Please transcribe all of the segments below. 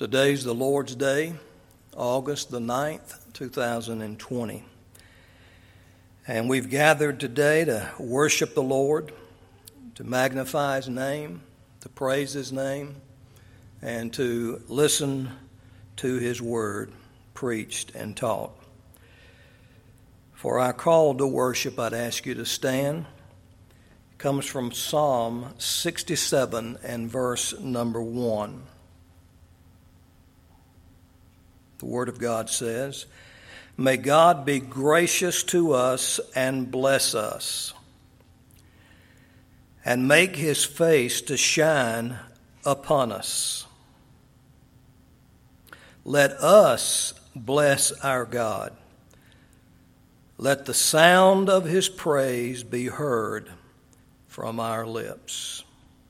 Today's the Lord's Day, August the 9th, 2020. And we've gathered today to worship the Lord, to magnify His name, to praise His name, and to listen to His word preached and taught. For our call to worship, I'd ask you to stand. It comes from Psalm 67 and verse number 1. The Word of God says, "May God be gracious to us and bless us, and make His face to shine upon us. Let us bless our God. Let the sound of His praise be heard from our lips."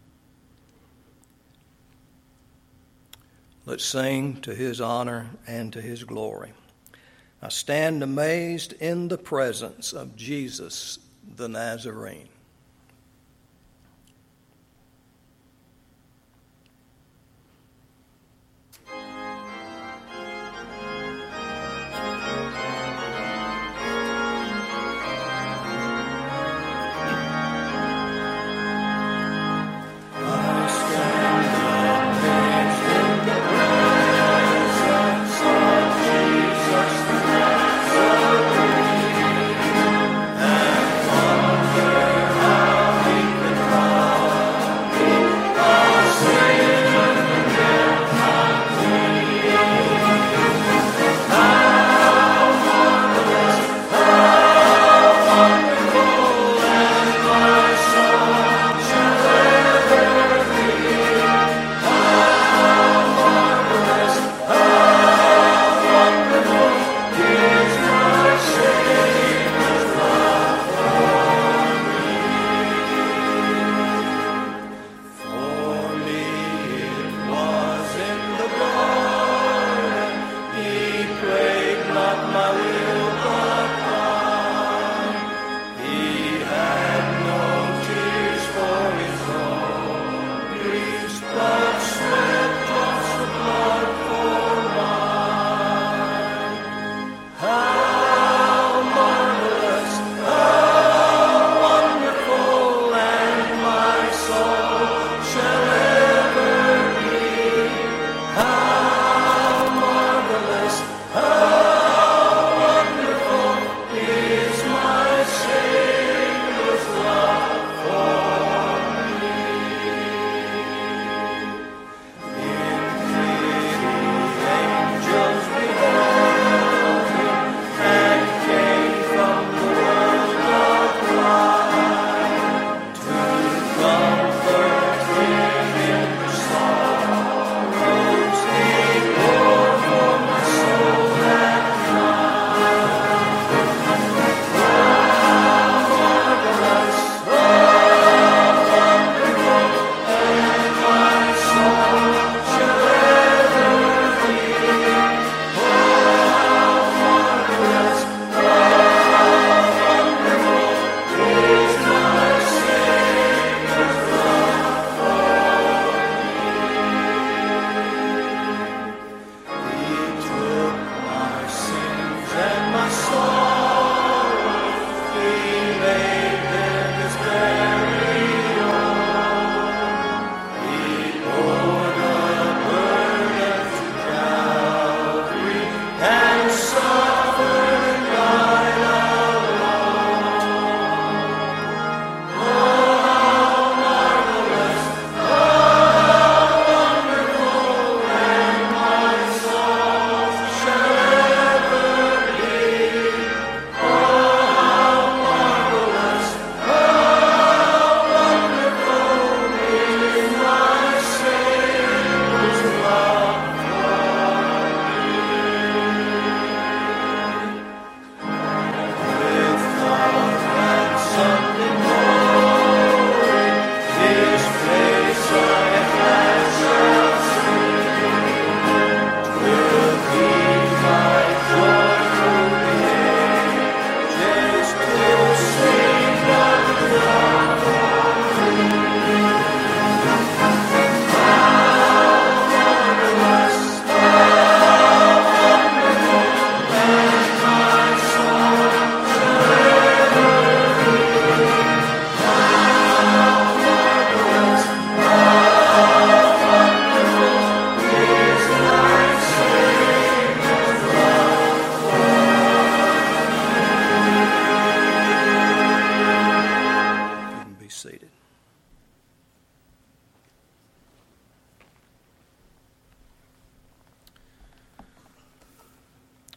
Let's sing to His honor and to His glory. I stand amazed in the presence of Jesus the Nazarene. There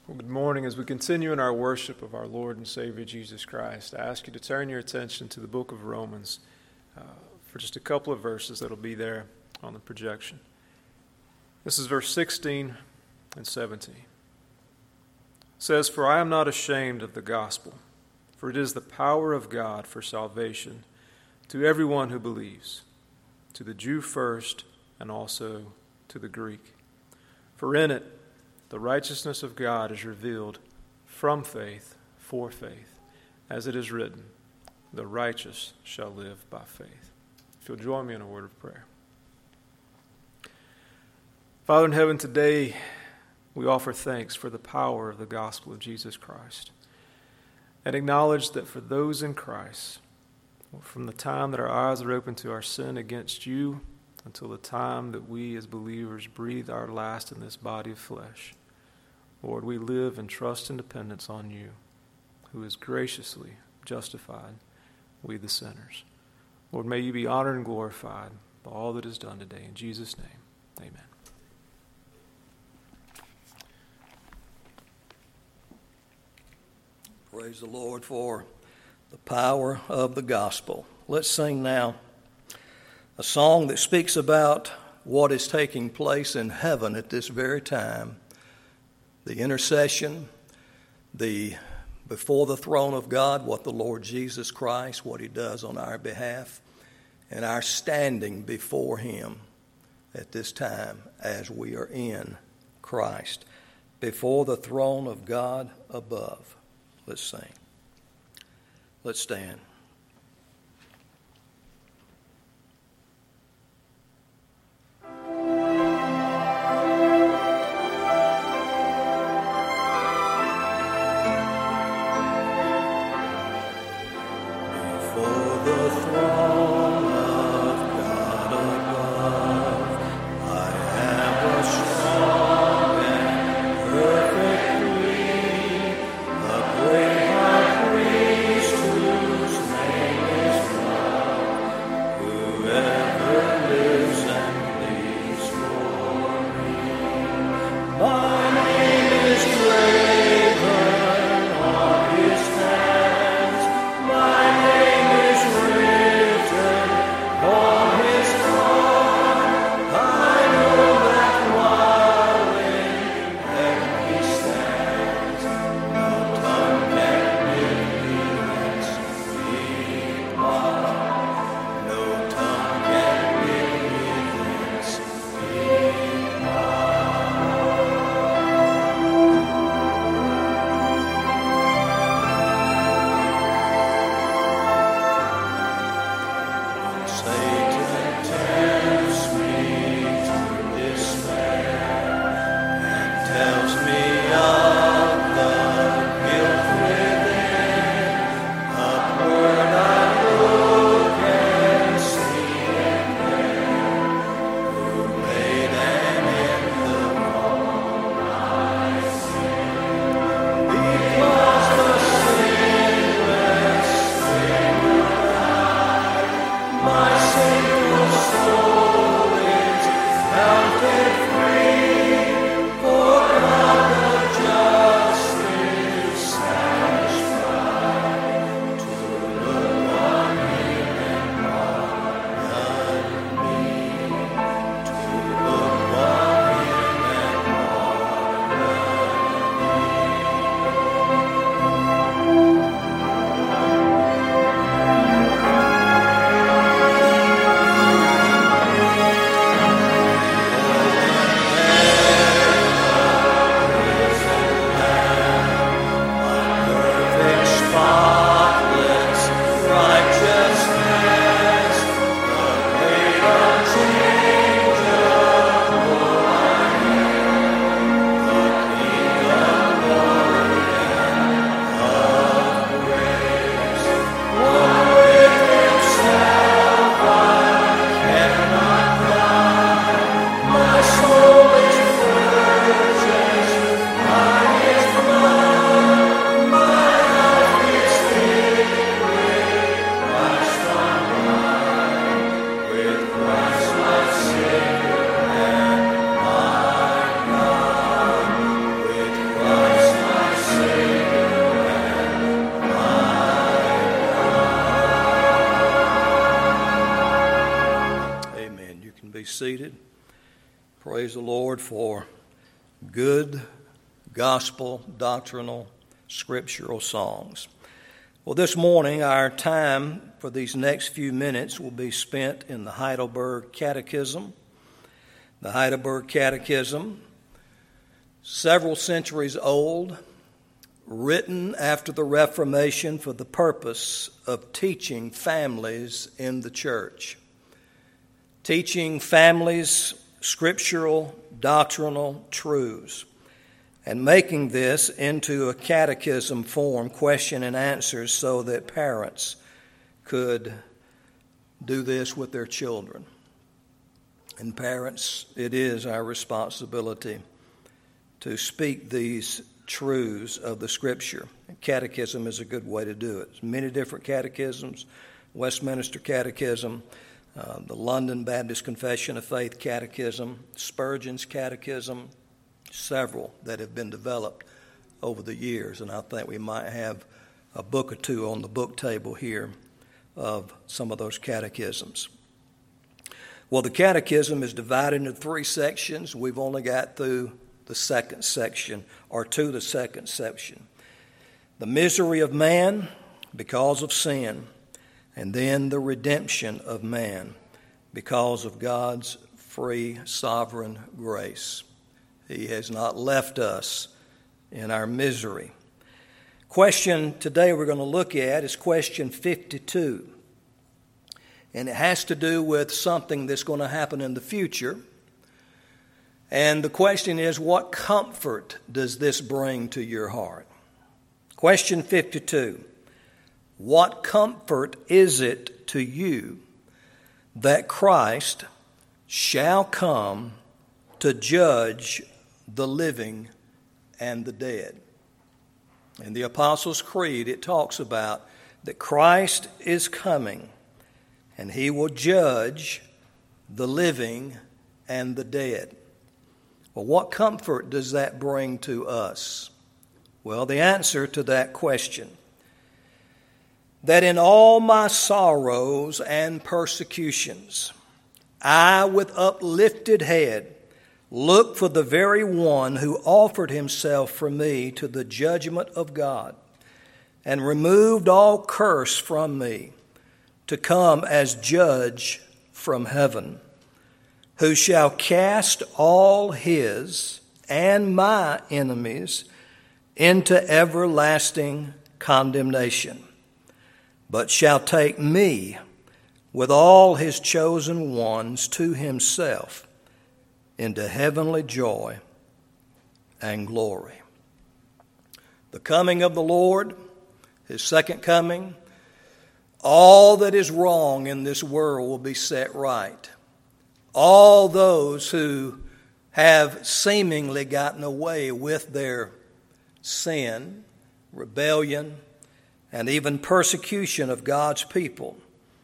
Well, good morning. As we continue in our worship of our Lord and Savior Jesus Christ, I ask you to turn your attention to the book of Romans for just a couple of verses that will be there on the projection. This is verse 16 and 17. It says, "For I am not ashamed of the gospel, for it is the power of God for salvation to everyone who believes, to the Jew first and also to the Greek. For in it the righteousness of God is revealed from faith for faith, as it is written, the righteous shall live by faith." If you'll join me in a word of prayer. Father in heaven, today we offer thanks for the power of the gospel of Jesus Christ, and acknowledge that for those in Christ, from the time that our eyes are open to our sin against you until the time that we as believers breathe our last in this body of flesh, Lord, we live in trust and dependence on you, who has graciously justified we the sinners. Lord, may you be honored and glorified by all that is done today. In Jesus' name, amen. Praise the Lord for the power of the gospel. Let's sing now a song that speaks about what is taking place in heaven at this very time. The intercession, before the throne of God, what the Lord Jesus Christ, what he does on our behalf, and our standing before him at this time as we are in Christ, before the throne of God above. Let's sing. Let's stand. Praise seated. Praise the Lord for good gospel, doctrinal, scriptural songs. Well, this morning our time for these next few minutes will be spent in the Heidelberg Catechism. The Heidelberg Catechism, several centuries old, written after the Reformation for the purpose of teaching families in the church. Teaching families scriptural, doctrinal truths, and making this into a catechism form, question and answers, so that parents could do this with their children. And parents, it is our responsibility to speak these truths of the Scripture. Catechism is a good way to do it. There's many different catechisms, Westminster Catechism, the London Baptist Confession of Faith Catechism, Spurgeon's Catechism, several that have been developed over the years, and I think we might have a book or two on the book table here of some of those catechisms. Well, the catechism is divided into three sections. We've only got through the second section, or to the second section. The misery of man because of sin, and then the redemption of man because of God's free, sovereign grace. He has not left us in our misery. Question today we're going to look at is question 52. And it has to do with something that's going to happen in the future. And the question is, what comfort does this bring to your heart? Question 52. What comfort is it to you that Christ shall come to judge the living and the dead? In the Apostles' Creed, it talks about that Christ is coming and he will judge the living and the dead. Well, what comfort does that bring to us? Well, the answer to that question, that in all my sorrows and persecutions, I with uplifted head look for the very one who offered himself for me to the judgment of God and removed all curse from me to come as judge from heaven, who shall cast all his and my enemies into everlasting condemnation, but shall take me with all his chosen ones to himself into heavenly joy and glory. The coming of the Lord, his second coming, all that is wrong in this world will be set right. All those who have seemingly gotten away with their sin, rebellion, and even persecution of God's people,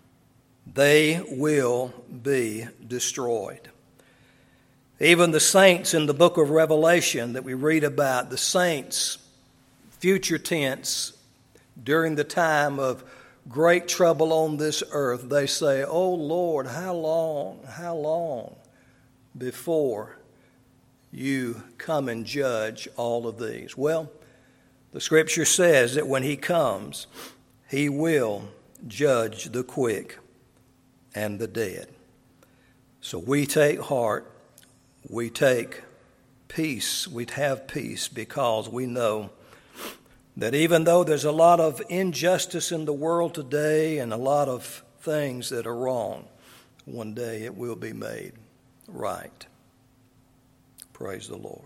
they will be destroyed. Even the saints in the book of Revelation that we read about, the saints, future tense, during the time of great trouble on this earth, they say, "Oh Lord, how long before you come and judge all of these?" Well, the Scripture says that when he comes, he will judge the quick and the dead. So we take heart, we take peace, we have peace because we know that even though there's a lot of injustice in the world today and a lot of things that are wrong, one day it will be made right. Praise the Lord.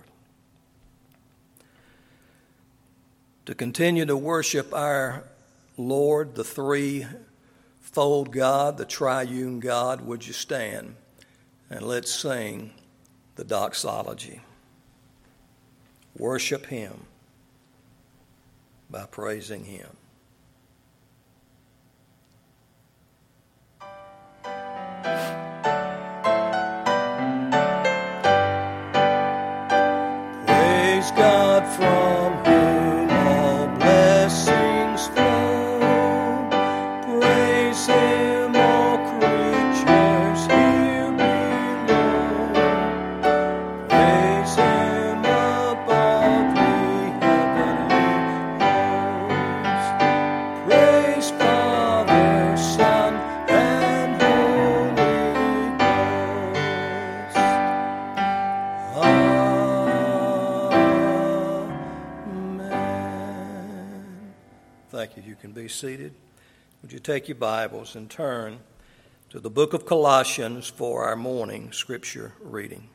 To continue to worship our Lord, the threefold God, the triune God, would you stand and let's sing the doxology. Worship him by praising him. Praise God from whom all blessings flow. Praise him, all creatures here below. Thank you. You can be seated. Would you take your Bibles and turn to the book of Colossians for our morning scripture reading.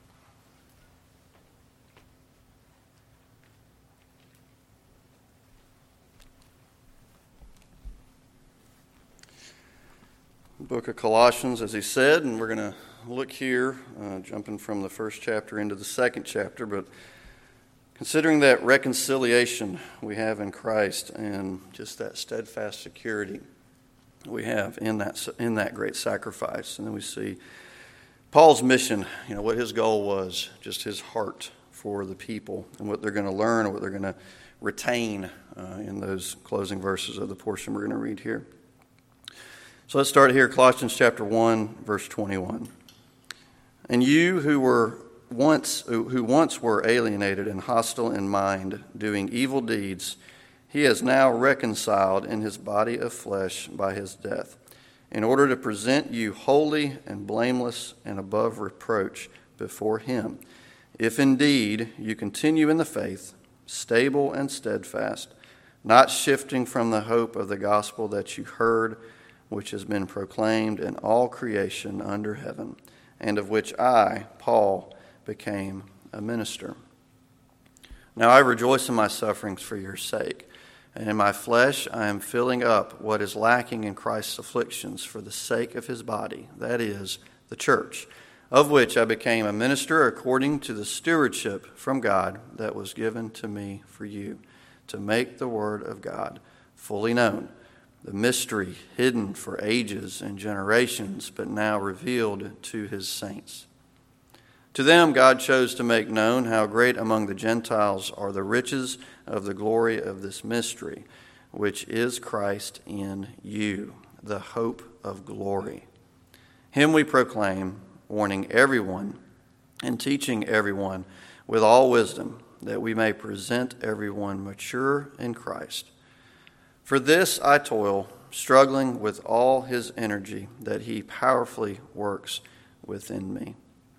Book of Colossians, as he said, and we're going to look here, jumping from the first chapter into the second chapter, but considering that reconciliation we have in Christ and just that steadfast security we have in that great sacrifice. And then we see Paul's mission, what his goal was, just his heart for the people and what they're going to learn and what they're going to retain in those closing verses of the portion we're going to read here. So let's start here, Colossians chapter 1, verse 21. And you who once were alienated and hostile in mind, doing evil deeds, he has now reconciled in his body of flesh by his death, in order to present you holy and blameless and above reproach before him, if indeed you continue in the faith, stable and steadfast, not shifting from the hope of the gospel that you heard, which has been proclaimed in all creation under heaven, and of which I, Paul, became a minister. Now I rejoice in my sufferings for your sake, and in my flesh I am filling up what is lacking in Christ's afflictions for the sake of his body, that is, the church, of which I became a minister according to the stewardship from God that was given to me for you, to make the word of God fully known, the mystery hidden for ages and generations, but now revealed to his saints. To them God chose to make known how great among the Gentiles are the riches of the glory of this mystery, which is Christ in you, the hope of glory. Him we proclaim, warning everyone and teaching everyone with all wisdom, that we may present everyone mature in Christ. For this I toil, struggling with all his energy that he powerfully works within me.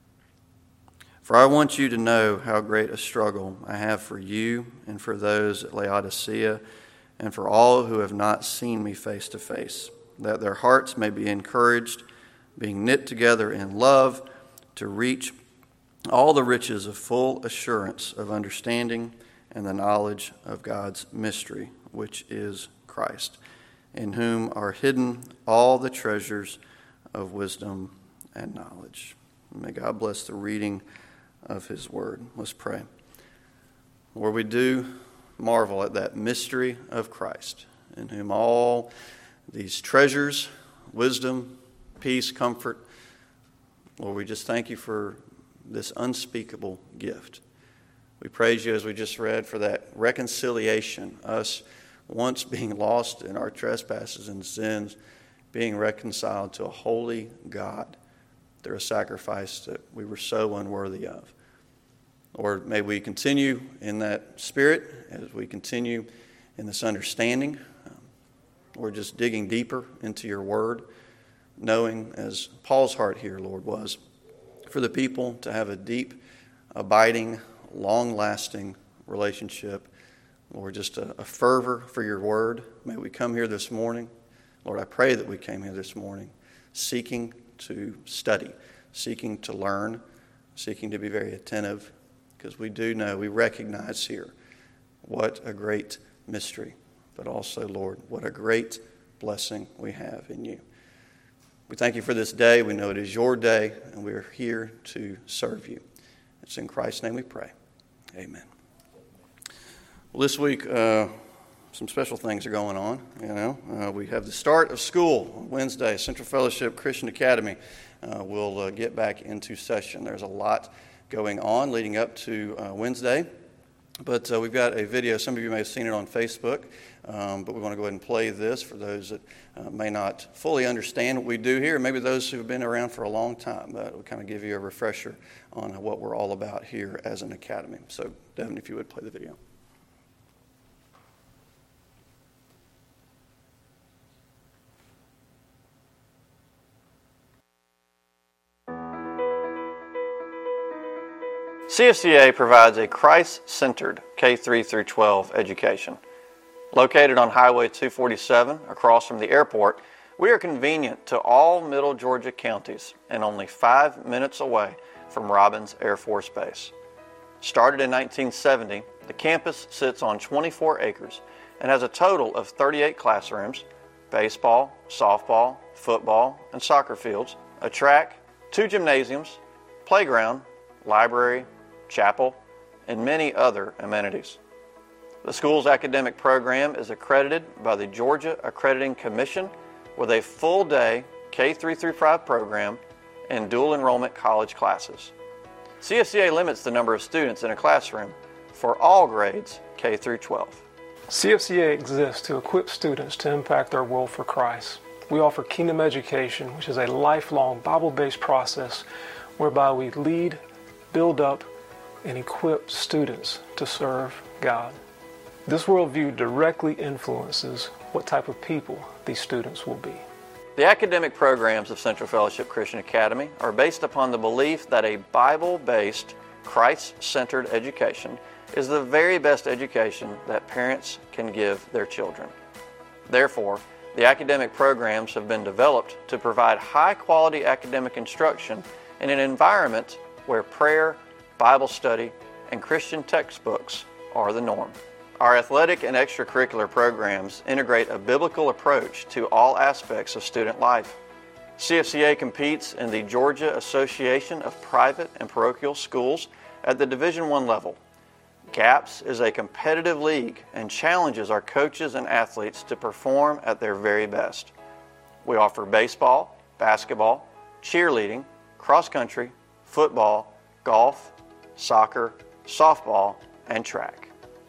For I want you to know how great a struggle I have for you and for those at Laodicea and for all who have not seen me face to face, that their hearts may be encouraged, being knit together in love, to reach all the riches of full assurance of understanding and the knowledge of God's mystery, which is Christ, in whom are hidden all the treasures of wisdom and knowledge. May God bless the reading of his word. Let's pray. Lord, we do marvel at that mystery of Christ, in whom all these treasures, wisdom, peace, comfort. Lord, we just thank you for this unspeakable gift. We praise you, as we just read, for that reconciliation, us once being lost in our trespasses and sins, being reconciled to a holy God through a sacrifice that we were so unworthy of. Lord, may we continue in that spirit as we continue in this understanding. We're just digging deeper into your word, knowing, as Paul's heart here, Lord, was for the people to have a deep, abiding, long-lasting relationship. Lord, just a fervor for your word. May we come here this morning. Lord, I pray that we came here this morning seeking to study, seeking to learn, seeking to be very attentive, because we do know, we recognize here what a great mystery, but also, Lord, what a great blessing we have in you. We thank you for this day. We know it is your day, and we are here to serve you. It's in Christ's name we pray. Amen. Well, this week, some special things are going on. We have the start of school on Wednesday. Central Fellowship Christian Academy will get back into session. There's a lot going on leading up to Wednesday. But we've got a video. Some of you may have seen it on Facebook. But we want to go ahead and play this for those that may not fully understand what we do here. Maybe those who have been around for a long time. We'll kind of give you a refresher on what we're all about here as an academy. So, Devin, if you would play the video. CFCA provides a Christ-centered K-3 through 12 education. Located on Highway 247 across from the airport, we are convenient to all Middle Georgia counties and only 5 minutes away from Robins Air Force Base. Started in 1970, the campus sits on 24 acres and has a total of 38 classrooms, baseball, softball, football, and soccer fields, a track, 2 gymnasiums, playground, library, chapel, and many other amenities. The school's academic program is accredited by the Georgia Accrediting Commission with a full-day K-3 through 5 program and dual enrollment college classes. CFCA limits the number of students in a classroom for all grades K through 12. CFCA exists to equip students to impact their world for Christ. We offer Kingdom Education, which is a lifelong Bible-based process whereby we lead, build up, and equip students to serve God. This worldview directly influences what type of people these students will be. The academic programs of Central Fellowship Christian Academy are based upon the belief that a Bible-based, Christ-centered education is the very best education that parents can give their children. Therefore, the academic programs have been developed to provide high-quality academic instruction in an environment where prayer, Bible study, and Christian textbooks are the norm. Our athletic and extracurricular programs integrate a biblical approach to all aspects of student life. CFCA competes in the Georgia Association of Private and Parochial Schools at the Division I level. GAPS is a competitive league and challenges our coaches and athletes to perform at their very best. We offer baseball, basketball, cheerleading, cross country, football, golf, soccer, softball, and track.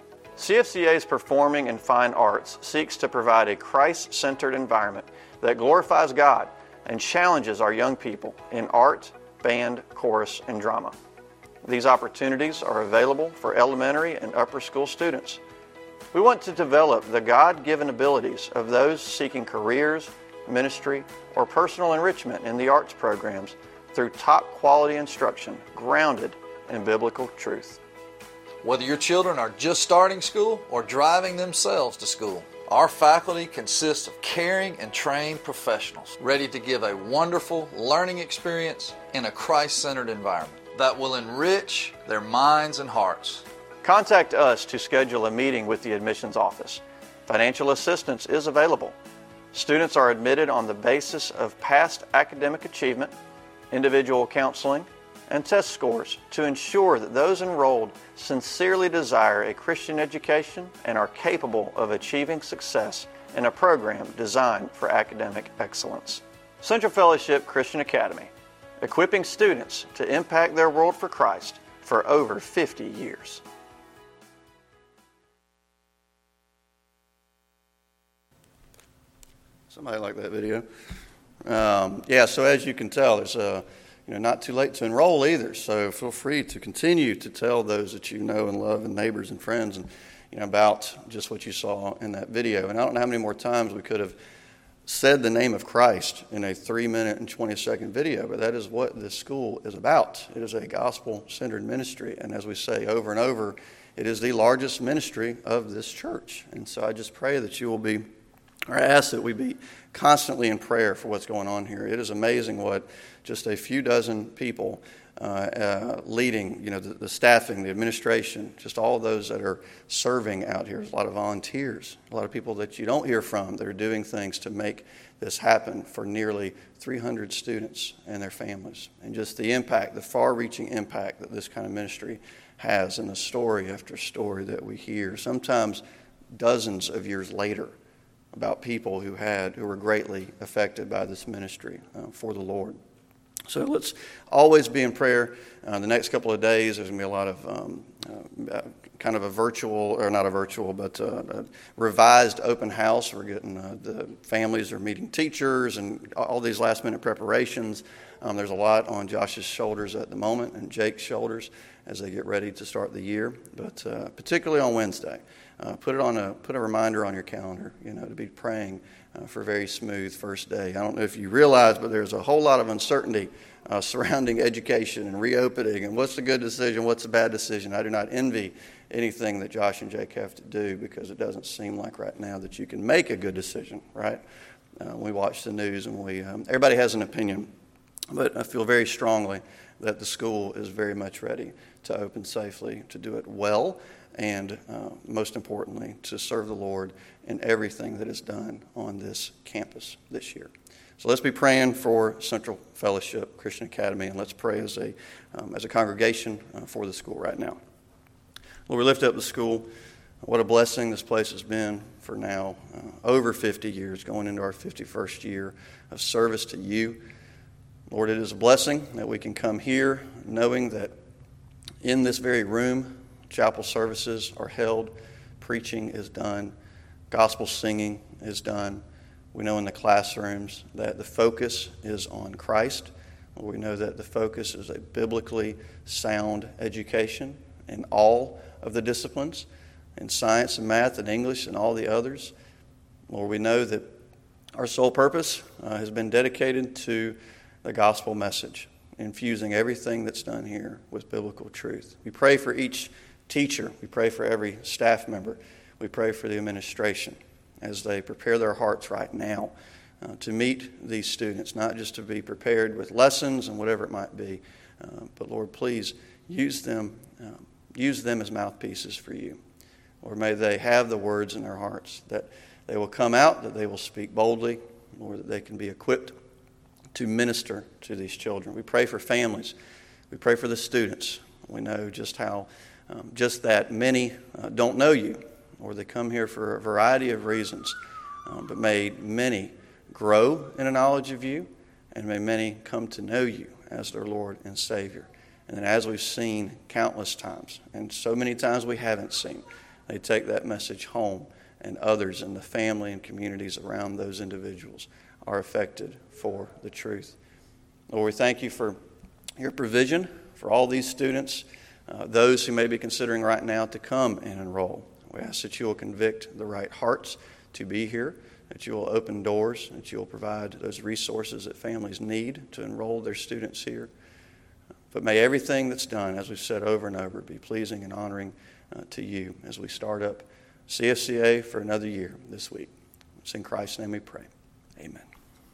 CFCA's Performing and Fine Arts seeks to provide a Christ-centered environment that glorifies God and challenges our young people in art, band, chorus, and drama. These opportunities are available for elementary and upper school students. We want to develop the God-given abilities of those seeking careers, ministry, or personal enrichment in the arts programs through top-quality instruction grounded in biblical truth. Whether your children are just starting school or driving themselves to school, our faculty consists of caring and trained professionals ready to give a wonderful learning experience in a Christ-centered environment that will enrich their minds and hearts. Contact us to schedule a meeting with the admissions office. Financial assistance is available. Students are admitted on the basis of past academic achievement, individual counseling, and test scores to ensure that those enrolled sincerely desire a Christian education and are capable of achieving success in a program designed for academic excellence. Central Fellowship Christian Academy, equipping students to impact their world for Christ for over 50 years. Somebody like that video. So as you can tell, there's not too late to enroll either. So feel free to continue to tell those that you know and love and neighbors and friends and about just what you saw in that video. And I don't know how many more times we could have said the name of Christ in a 3-minute and 20-second video, but that is what this school is about. It is a gospel-centered ministry, and as we say over and over, it is the largest ministry of this church. And so I just pray that you will be, or I ask that we be constantly in prayer for what's going on here. It is amazing what just a few dozen people leading, the staffing, the administration, just all of those that are serving out here. There's a lot of volunteers, a lot of people that you don't hear from that are doing things to make this happen for nearly 300 students and their families. And just the impact, the far-reaching impact that this kind of ministry has, and the story after story that we hear, sometimes dozens of years later, about people who were greatly affected by this ministry for the Lord. So let's always be in prayer. The next couple of days, there's going to be a lot of kind of a virtual, or not a virtual, but a revised open house. We're getting the families are meeting teachers and all these last-minute preparations. There's a lot on Josh's shoulders at the moment and Jake's shoulders as they get ready to start the year, but particularly on Wednesday. Put a reminder on your calendar, to be praying for a very smooth first day. I don't know if you realize, but there's a whole lot of uncertainty surrounding education and reopening and what's a good decision, what's a bad decision. I do not envy anything that Josh and Jake have to do because it doesn't seem like right now that you can make a good decision, right? We watch the news and everybody has an opinion, but I feel very strongly that the school is very much ready to open safely, to do it well, and most importantly, to serve the Lord in everything that is done on this campus this year. So let's be praying for Central Fellowship Christian Academy, and let's pray as a congregation for the school right now. Lord, we lift up the school. What a blessing this place has been for now over 50 years, going into our 51st year of service to you. Lord, it is a blessing that we can come here knowing that in this very room, chapel services are held, preaching is done, gospel singing is done. We know in the classrooms that the focus is on Christ. We know that the focus is a biblically sound education in all of the disciplines, in science and math and English and all the others. Lord, we know that our sole purpose has been dedicated to the gospel message, infusing everything that's done here with biblical truth. We pray for each teacher. We pray for every staff member. We pray for the administration as they prepare their hearts right now to meet these students, not just to be prepared with lessons and whatever it might be, but Lord, please use them as mouthpieces for you. Lord, may they have the words in their hearts, that they will come out, that they will speak boldly, Lord, that they can be equipped to minister to these children. We pray for families. We pray for the students. We know just how, just that many don't know you, or they come here for a variety of reasons, but may many grow in a knowledge of you, and may many come to know you as their Lord and Savior. And then as we've seen countless times, and so many times we haven't seen, they take that message home, and others in the family and communities around those individuals are affected for the truth. Lord, we thank you for your provision for all these students, those who may be considering right now to come and enroll. We ask that you will convict the right hearts to be here, that you will open doors, that you will provide those resources that families need to enroll their students here. But may everything that's done, as we've said over and over, be pleasing and honoring to you as we start up CFCA for another year this week. It's in Christ's name we pray. Amen.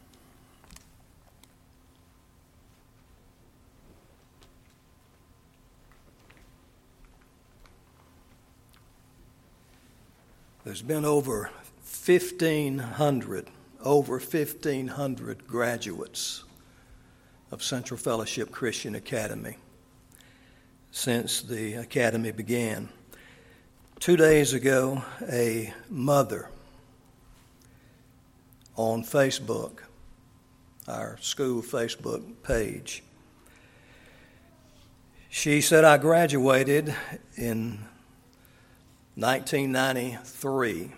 There's been over 1,500 graduates of Central Fellowship Christian Academy since the academy began. 2 days ago, a mother on Facebook, our school Facebook page, she said, I graduated in 1993.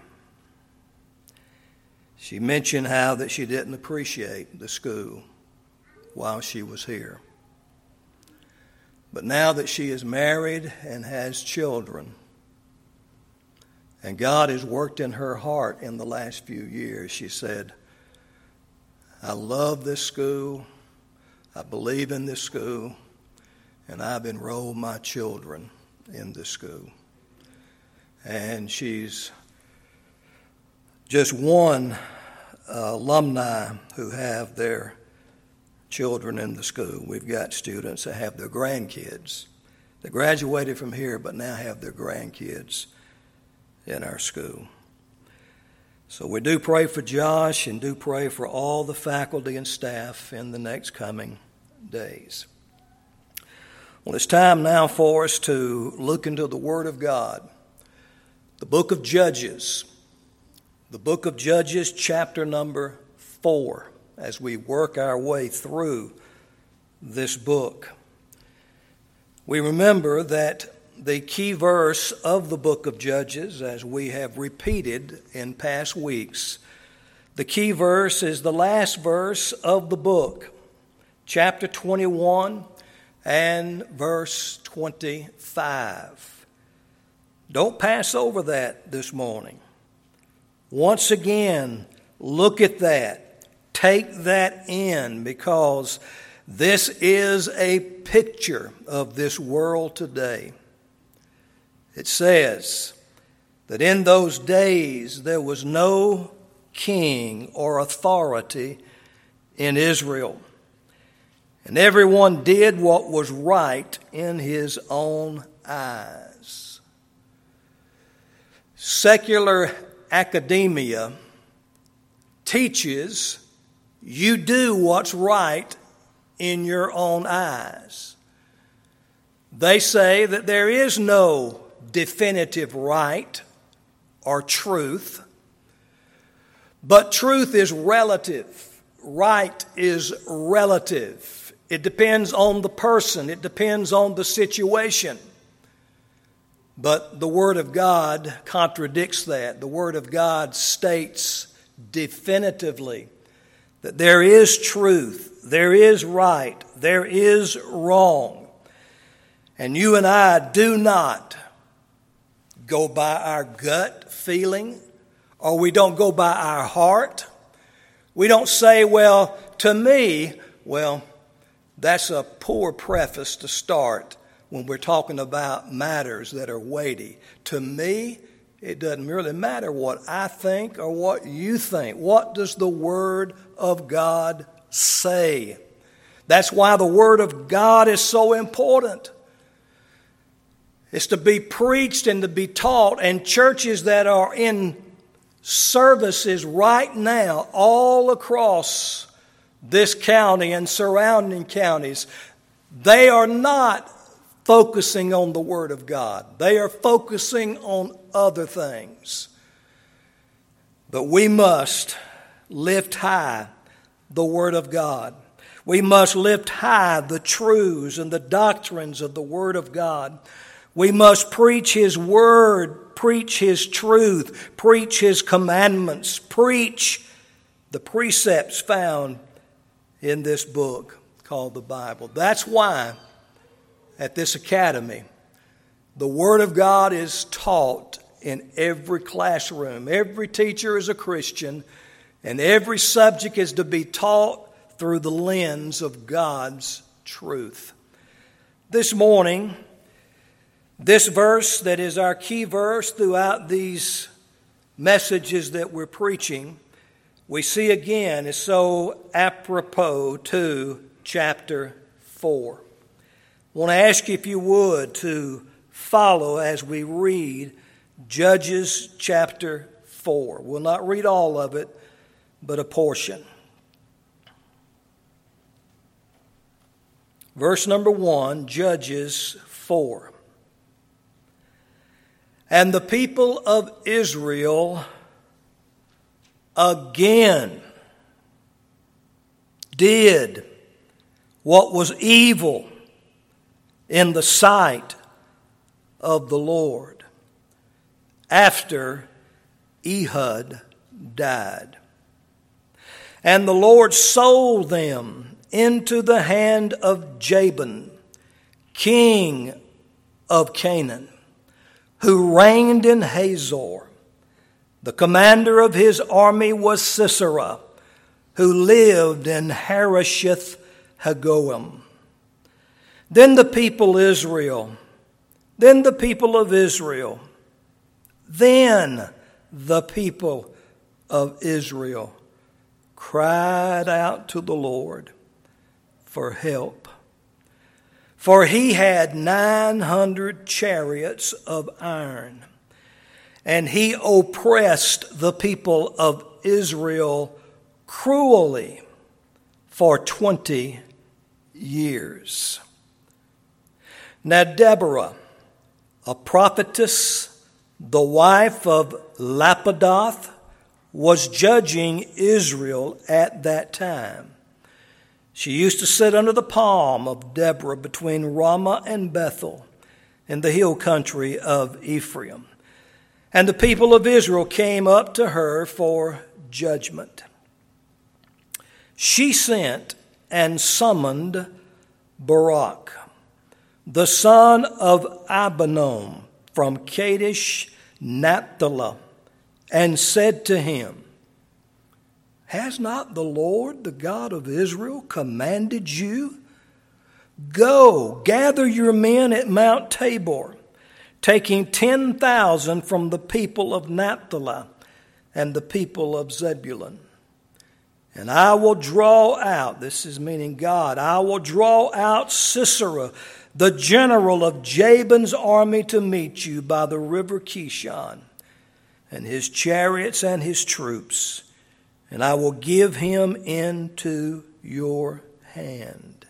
She mentioned how that she didn't appreciate the school while she was here. But now that she is married and has children, and God has worked in her heart in the last few years, she said, I love this school, I believe in this school, and I've enrolled my children in this school. And she's just one alumni who have their children in the school. We've got students that have their grandkids. They graduated from here but now have their grandkids in our school. So we do pray for Josh and do pray for all the faculty and staff in the next coming days. Well, it's time now for us to look into the Word of God. The book of Judges. The book of Judges, chapter number 4, as we work our way through this book. We remember that the key verse of the book of Judges, as we have repeated in past weeks, the key verse is the last verse of the book, chapter 21 and verse 25. Don't pass over that this morning. Once again, look at that. Take that in, because this is a picture of this world today. It says that in those days there was no king or authority in Israel, and everyone did what was right in his own eyes. Secular academia teaches you do what's right in your own eyes. They say that there is no definitive right or truth, but truth is relative. Right is relative. It depends on the person. It depends on the situation. But the Word of God contradicts that. The Word of God states definitively that there is truth, there is right, there is wrong. And you and I do not go by our gut feeling, or we don't go by our heart. We don't say, well, to me, well, that's a poor preface to start when we're talking about matters that are weighty. To me, it doesn't really matter what I think or what you think. What does the Word of God say? That's why the Word of God is so important. It's to be preached and to be taught, and churches that are in services right now all across this county and surrounding counties, they are not focusing on the Word of God. They are focusing on other things. But we must lift high the Word of God. We must lift high the truths and the doctrines of the Word of God. We must preach His Word, preach His truth, preach His commandments, preach the precepts found in this book called the Bible. That's why at this academy, the Word of God is taught in every classroom. Every teacher is a Christian, and every subject is to be taught through the lens of God's truth. This morning, this verse that is our key verse throughout these messages that we're preaching, we see again is so apropos to chapter 4. I want to ask you, if you would, to follow as we read Judges chapter 4. We'll not read all of it, but a portion. Verse number 1, Judges 4. And the people of Israel again did what was evil in the sight of the Lord after Ehud died. And the Lord sold them into the hand of Jabin, king of Canaan, who reigned in Hazor. The commander of his army was Sisera, who lived in Harosheth Hagoim. Then the people of Israel cried out to the Lord for help. For he had 900 chariots of iron, and he oppressed the people of Israel cruelly for 20 years. Now Deborah, a prophetess, the wife of Lapidoth, was judging Israel at that time. She used to sit under the palm of Deborah between Ramah and Bethel in the hill country of Ephraim. And the people of Israel came up to her for judgment. She sent and summoned Barak, the son of Abinoam, from Kadesh Naphtali, and said to him, Has not the Lord, the God of Israel, commanded you? Go, gather your men at Mount Tabor, taking 10,000 from the people of Naphtali and the people of Zebulun. And I will draw out, this is meaning God, I will draw out Sisera, the general of Jabin's army, to meet you by the river Kishon, and his chariots and his troops, and I will give him into your hand.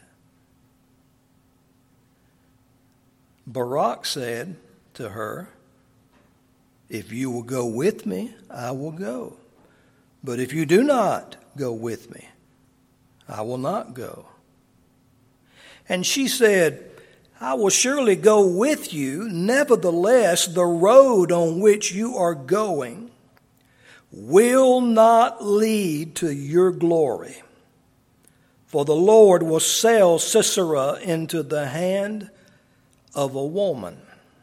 Barak said to her, If you will go with me, I will go. But if you do not go with me, I will not go. And she said, I will surely go with you. Nevertheless, the road on which you are going will not lead to your glory. For the Lord will sell Sisera into the hand of a woman.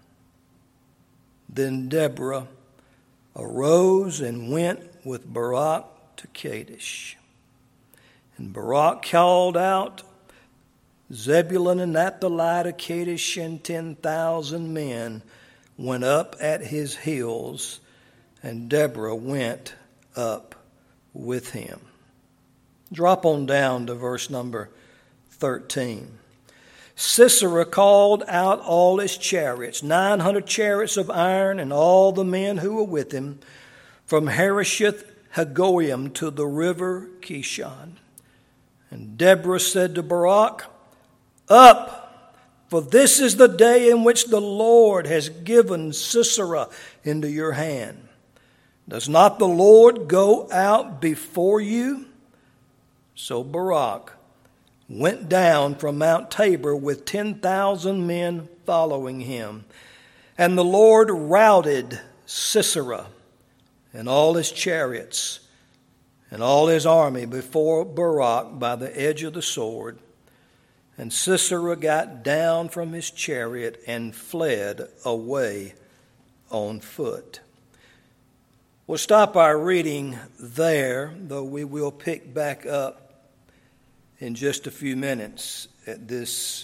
Then Deborah arose and went with Barak to Kadesh. And Barak called out Zebulun and Naphtali to Kadesh, and 10,000 men went up at his heels, and Deborah went up with him. Drop on down to verse number 13. Sisera called out all his chariots, 900 chariots of iron, and all the men who were with him, from Harosheth Hagoyim to the river Kishon. And Deborah said to Barak, Up, for this is the day in which the Lord has given Sisera into your hand. Does not the Lord go out before you? So Barak went down from Mount Tabor with 10,000 men following him. And the Lord routed Sisera and all his chariots and all his army before Barak by the edge of the sword. And Sisera got down from his chariot and fled away on foot. We'll stop our reading there, though we will pick back up in just a few minutes at this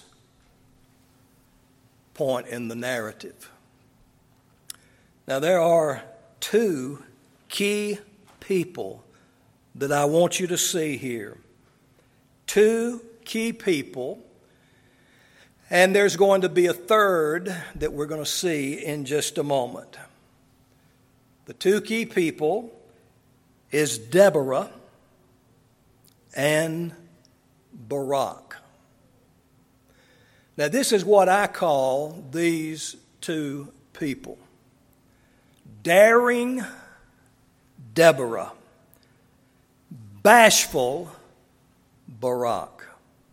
point in the narrative. Now, there are two key people that I want you to see here. Two key people, and there's going to be a third that we're going to see in just a moment. The two key people is Deborah and Barak. Now, this is what I call these two people. Daring Deborah, bashful Barak.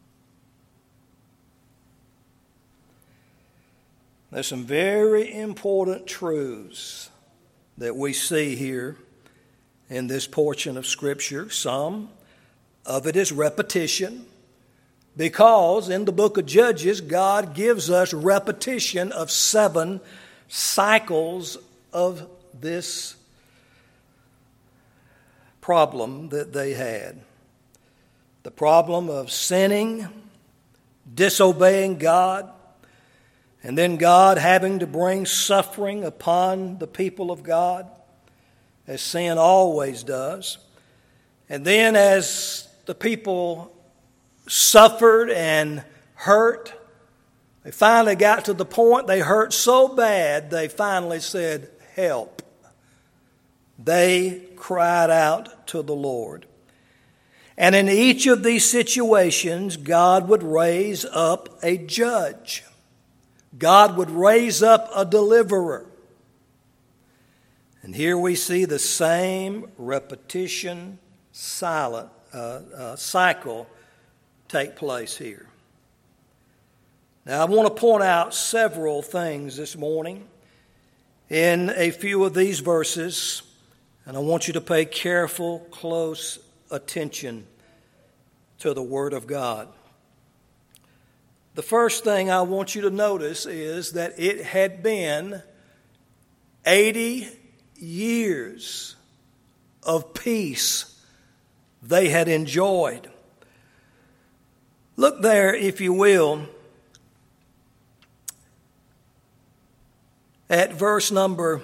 There's some very important truths that we see here in this portion of Scripture. Some of it is repetition, because in the book of Judges, God gives us repetition of 7 cycles of this problem that they had. The problem of sinning, disobeying God, and then God having to bring suffering upon the people of God, as sin always does. And then as the people suffered and hurt, they finally got to the point they hurt so bad they finally said, help. They cried out to the Lord. And in each of these situations, God would raise up a judge. God would raise up a deliverer. And here we see the same repetition cycle take place here. Now, I want to point out several things this morning in a few of these verses, and I want you to pay careful, close attention to the Word of God. The first thing I want you to notice is that it had been 80 years of peace they had enjoyed. Look there, if you will, at verse number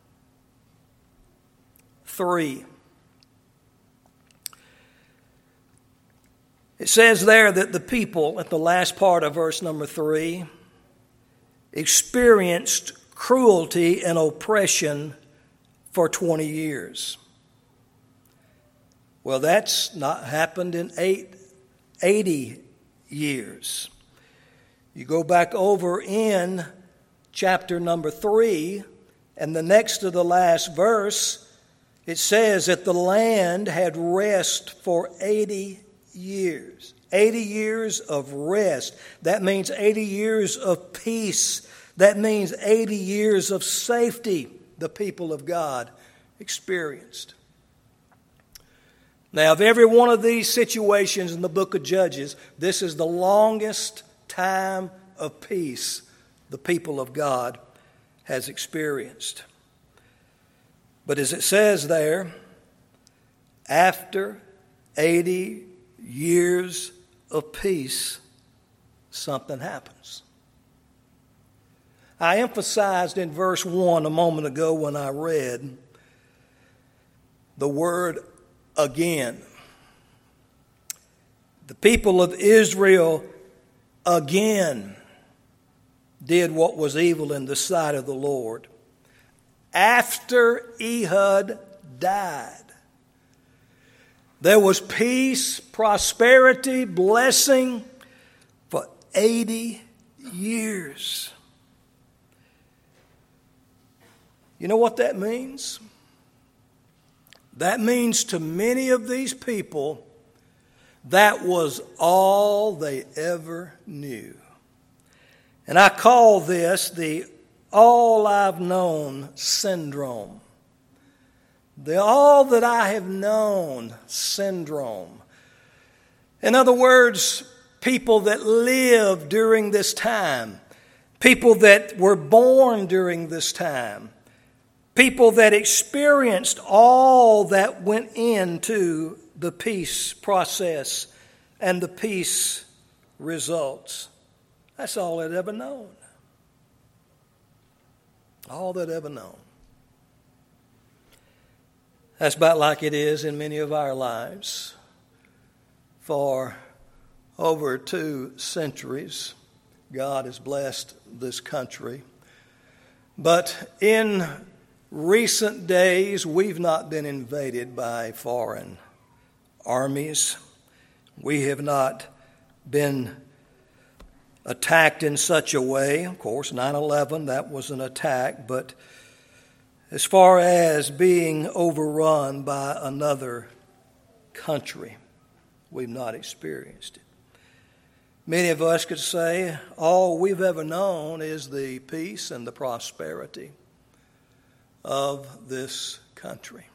3. It says there that the people, at the last part of verse number 3, experienced cruelty and oppression for 20 years. Well, that's not happened in 80 years. You go back over in chapter number 3, and the next to the last verse, it says that the land had rest for 80 years. 80 years of rest. That means 80 years of peace. That means 80 years of safety the people of God experienced. Now, of every one of these situations in the book of Judges, this is the longest time of peace the people of God has experienced. But as it says there, after 80 years of peace, something happens. I emphasized in verse 1 a moment ago when I read the word again. The people of Israel again did what was evil in the sight of the Lord. After Ehud died, there was peace, prosperity, blessing for 80 years. You know what that means? That means to many of these people, that was all they ever knew. And I call this the all I've known syndrome. The all that I have known syndrome. In other words, people that lived during this time, people that were born during this time, people that experienced all that went into the peace process and the peace results. That's all they'd ever known. All they'd ever known. That's about like it is in many of our lives. For over 2 centuries, God has blessed this country. But in recent days, we've not been invaded by foreign armies. We have not been attacked in such a way. Of course, 9/11, that was an attack, but as far as being overrun by another country, we've not experienced it. Many of us could say all we've ever known is the peace and the prosperity of this country.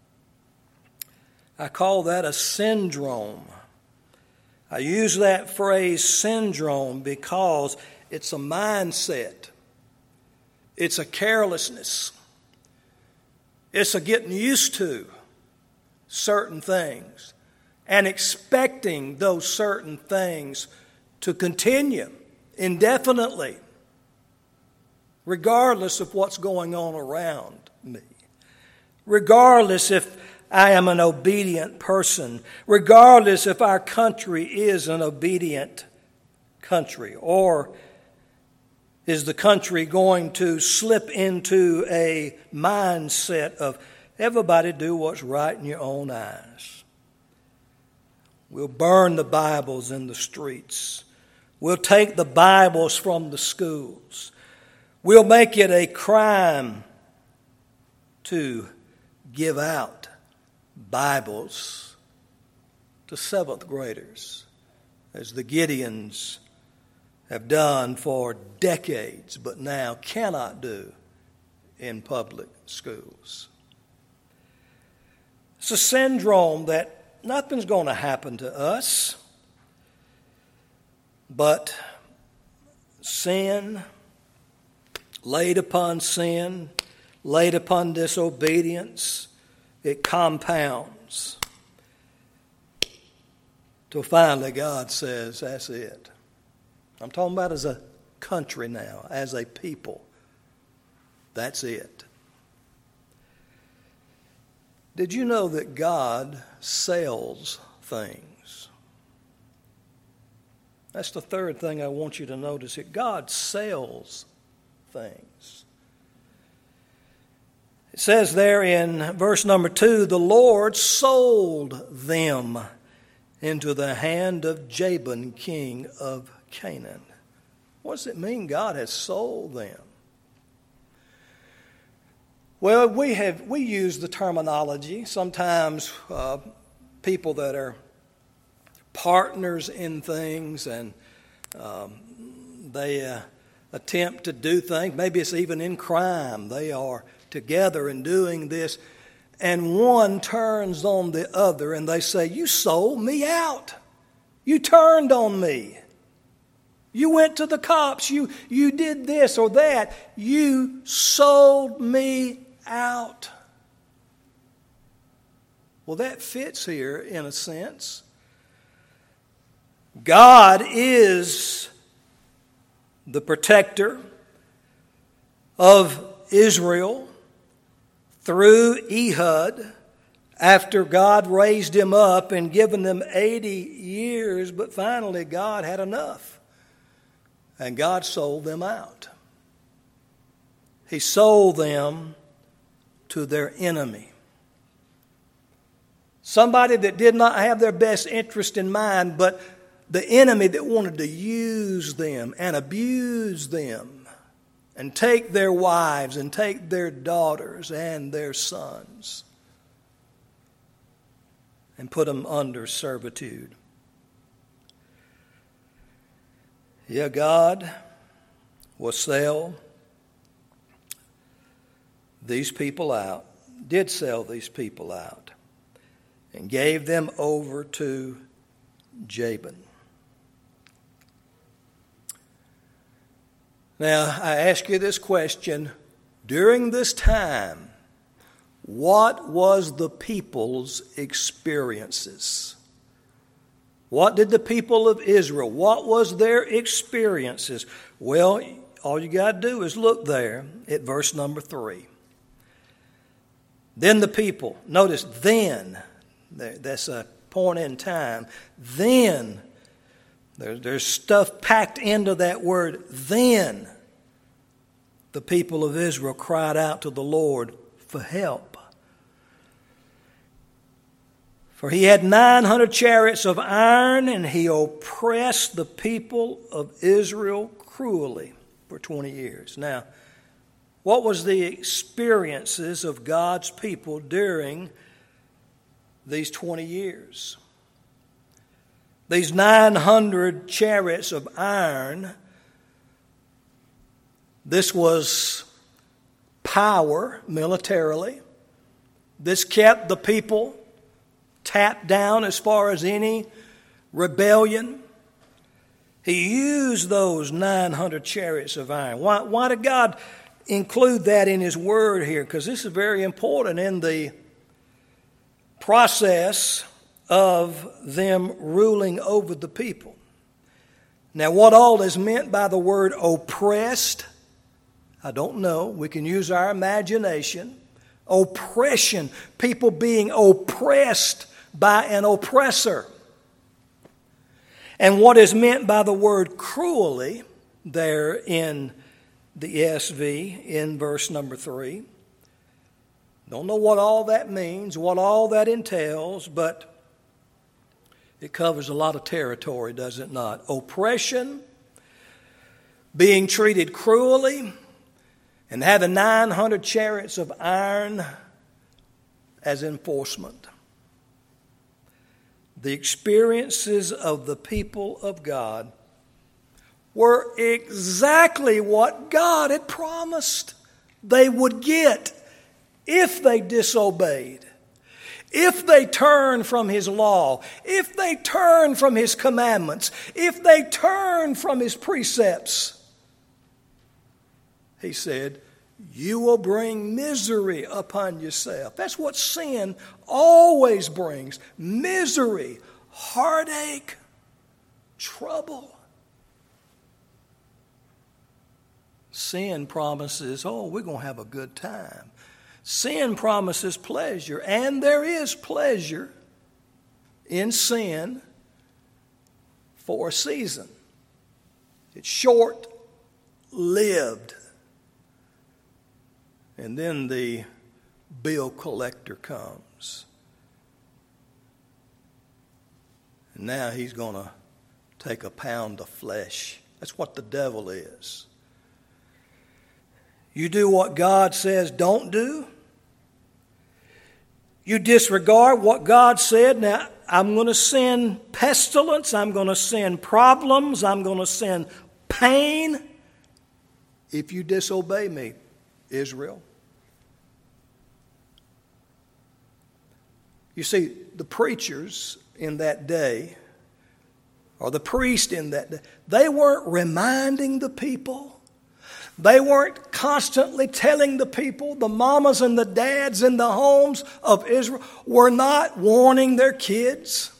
I call that a syndrome. I use that phrase syndrome because it's a mindset. It's a carelessness. It's a getting used to certain things and expecting those certain things to continue indefinitely, regardless of what's going on around me, regardless if I am an obedient person, regardless if our country is an obedient country, or is the country going to slip into a mindset of everybody do what's right in your own eyes? We'll burn the Bibles in the streets. We'll take the Bibles from the schools. We'll make it a crime to give out Bibles to 7th graders, as the Gideons have done for decades, but now cannot do in public schools. It's a syndrome that nothing's going to happen to us. But sin, laid upon sin, laid upon disobedience, it compounds. Till finally God says, that's it. I'm talking about as a country now, as a people. That's it. Did you know that God sells things? That's the third thing I want you to notice here. God sells things. It says there in verse number 2, the Lord sold them into the hand of Jabin, king of Canaan. What does it mean God has sold them? Well, we use the terminology. Sometimes people that are partners in things and they attempt to do things. Maybe it's even in crime. They are together in doing this. And one turns on the other and they say, you sold me out. You turned on me. You went to the cops. You did this or that. You sold me out. Well, that fits here in a sense. God is the protector of Israel through Ehud after God raised him up and given them 80 years, but finally God had enough and God sold them out. He sold them to their enemy. Somebody that did not have their best interest in mind, but the enemy that wanted to use them and abuse them and take their wives and take their daughters and their sons and put them under servitude. Yeah, God will sell these people out, did sell these people out, and gave them over to Jabin. Now, I ask you this question. During this time, what was the people's experiences? What did the people of Israel, what was their experiences? Well, all you got to do is look there at verse number 3. Then the people, notice then, that's a point in time. Then, there's stuff packed into that word, then the people of Israel cried out to the Lord for help. For he had 900 chariots of iron, and he oppressed the people of Israel cruelly for 20 years. Now, what was the experiences of God's people during these 20 years? These 900 chariots of iron, this was power militarily. This kept the people tapped down as far as any rebellion. He used those 900 chariots of iron. Why did God include that in His Word here? Because this is very important in the process of them ruling over the people. Now, what all is meant by the word oppressed, I don't know. We can use our imagination. Oppression, people being oppressed by an oppressor. And what is meant by the word cruelly there in the ESV in verse number 3. Don't know what all that means, what all that entails, but it covers a lot of territory, does it not? Oppression, being treated cruelly, and having 900 chariots of iron as enforcement. The experiences of the people of God were exactly what God had promised they would get if they disobeyed, if they turn from His law, if they turn from His commandments, if they turn from His precepts, He said, you will bring misery upon yourself. That's what sin always brings. Misery, heartache, trouble. Sin promises, we're going to have a good time. Sin promises pleasure, and there is pleasure in sin for a season. It's short-lived. And then the bill collector comes. And now he's going to take a pound of flesh. That's what the devil is. You do what God says don't do. You disregard what God said. Now, I'm going to send pestilence. I'm going to send problems. I'm going to send pain if you disobey me, Israel. You see, the preachers in that day, or the priest in that day, they weren't reminding the people. They weren't constantly telling the people. The mamas and the dads in the homes of Israel were not warning their kids.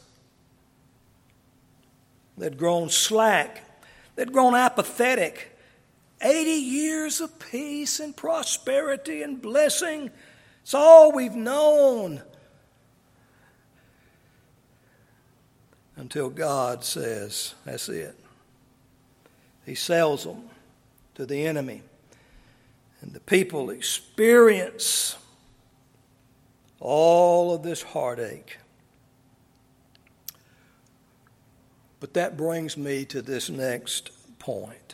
They'd grown slack. They'd grown apathetic. 80 years of peace and prosperity and blessing. It's all we've known. Until God says, that's it. He sells them to the enemy. And the people experience all of this heartache. But that brings me to this next point.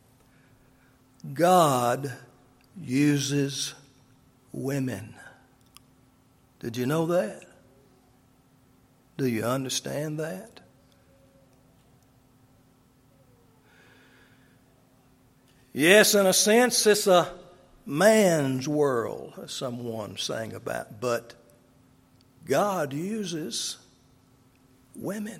God uses women. Did you know that? Do you understand that? Yes, in a sense, it's a man's world, as someone sang about, but God uses women.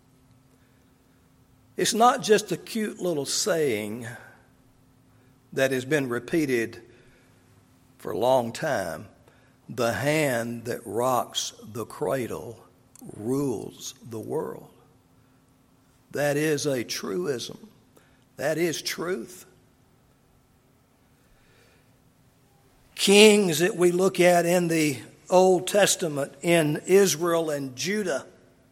It's not just a cute little saying that has been repeated for a long time. The hand that rocks the cradle rules the world. That is a truism. That is truth. Kings that we look at in the Old Testament in Israel and Judah,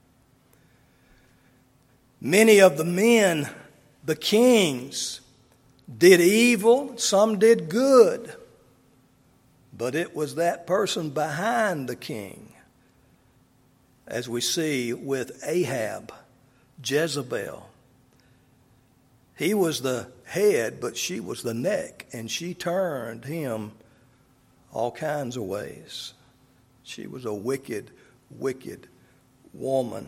many of the men, the kings, did evil, some did good, but it was that person behind the king, as we see with Ahab, Jezebel. He was the head, but she was the neck, and she turned him all kinds of ways. She was a wicked, wicked woman.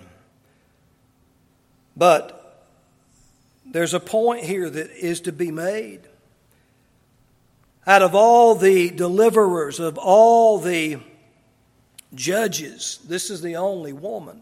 But there's a point here that is to be made. Out of all the deliverers, of all the judges, this is the only woman.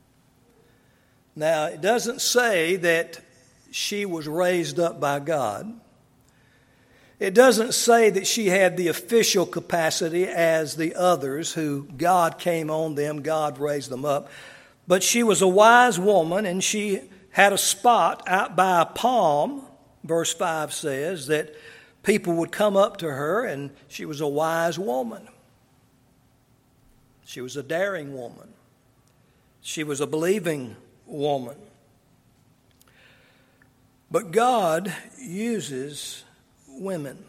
Now, it doesn't say that she was raised up by God. It doesn't say that she had the official capacity as the others who God came on them, God raised them up. But she was a wise woman, and she had a spot out by a palm, verse 5 says, that people would come up to her, and she was a wise woman. She was a daring woman. She was a believing woman. But God uses women.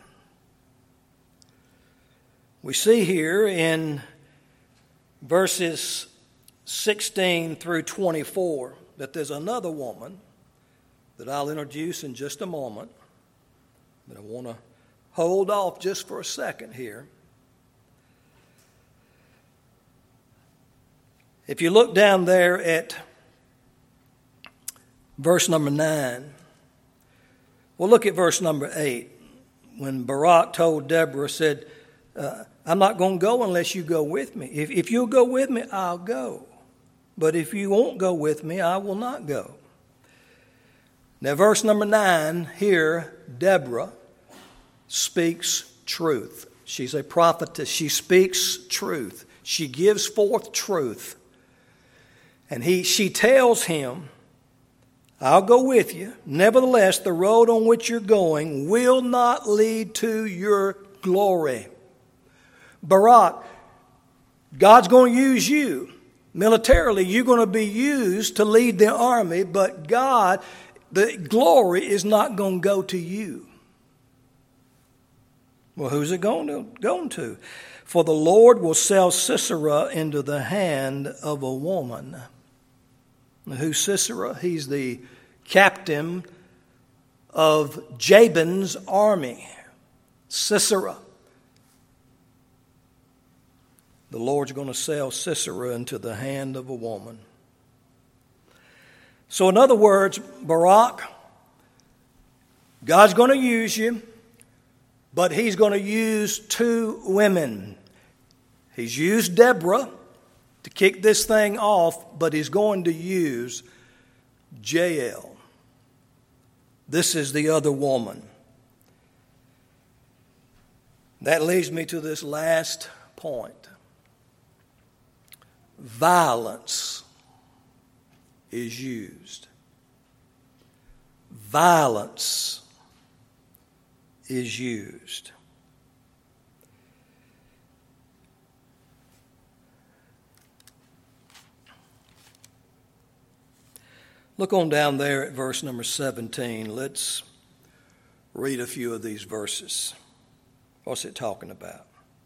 We see here in verses 16 through 24 that there's another woman that I'll introduce in just a moment, but I want to hold off just for a second here. If you look down there at verse number 9, we'll look at verse number 8. When Barak told Deborah, said, I'm not going to go unless you go with me. If you'll go with me, I'll go. But if you won't go with me, I will not go. Now, verse number 9 here, Deborah speaks truth. She's a prophetess. She speaks truth. She gives forth truth. And she tells him, I'll go with you. Nevertheless, the road on which you're going will not lead to your glory. Barak, God's going to use you. Militarily, you're going to be used to lead the army, but God, the glory is not going to go to you. Well, who's it going to? For the Lord will sell Sisera into the hand of a woman. Now, who's Sisera? He's the captain of Jabin's army. Sisera. The Lord's going to sell Sisera into the hand of a woman. So in other words, Barak, God's going to use you, but he's going to use two women. He's used Deborah to kick this thing off, but he's going to use Jael. This is the other woman. That leads me to this last point. Violence is used. Violence is used. Look on down there at verse number 17. Let's read a few of these verses. What's it talking about?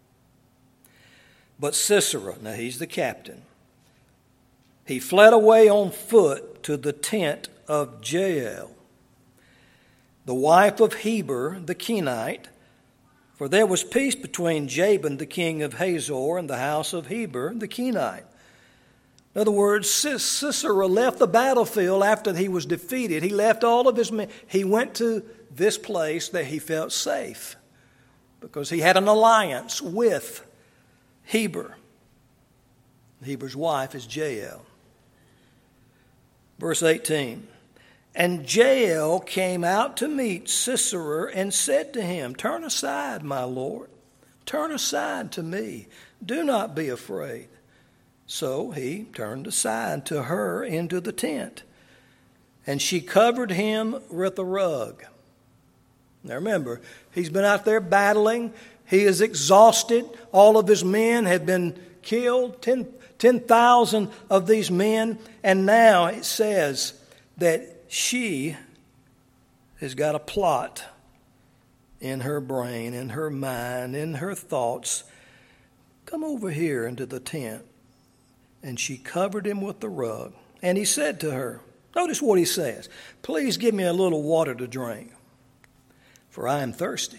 But Sisera, now he's the captain, he fled away on foot to the tent of Jael, the wife of Heber the Kenite, for there was peace between Jabin the king of Hazor and the house of Heber the Kenite. In other words, Sisera left the battlefield after he was defeated. He left all of his men. He went to this place that he felt safe because he had an alliance with Heber. Heber's wife is Jael. Verse 18. And Jael came out to meet Sisera and said to him, Turn aside, my lord. Turn aside to me. Do not be afraid. So he turned aside to her into the tent, and she covered him with a rug. Now remember, he's been out there battling. He is exhausted. All of his men have been killed, 10,000 of these men. And now it says that she has got a plot in her brain, in her mind, in her thoughts. Come over here into the tent. And she covered him with the rug. And he said to her, notice what he says, Please give me a little water to drink, for I am thirsty.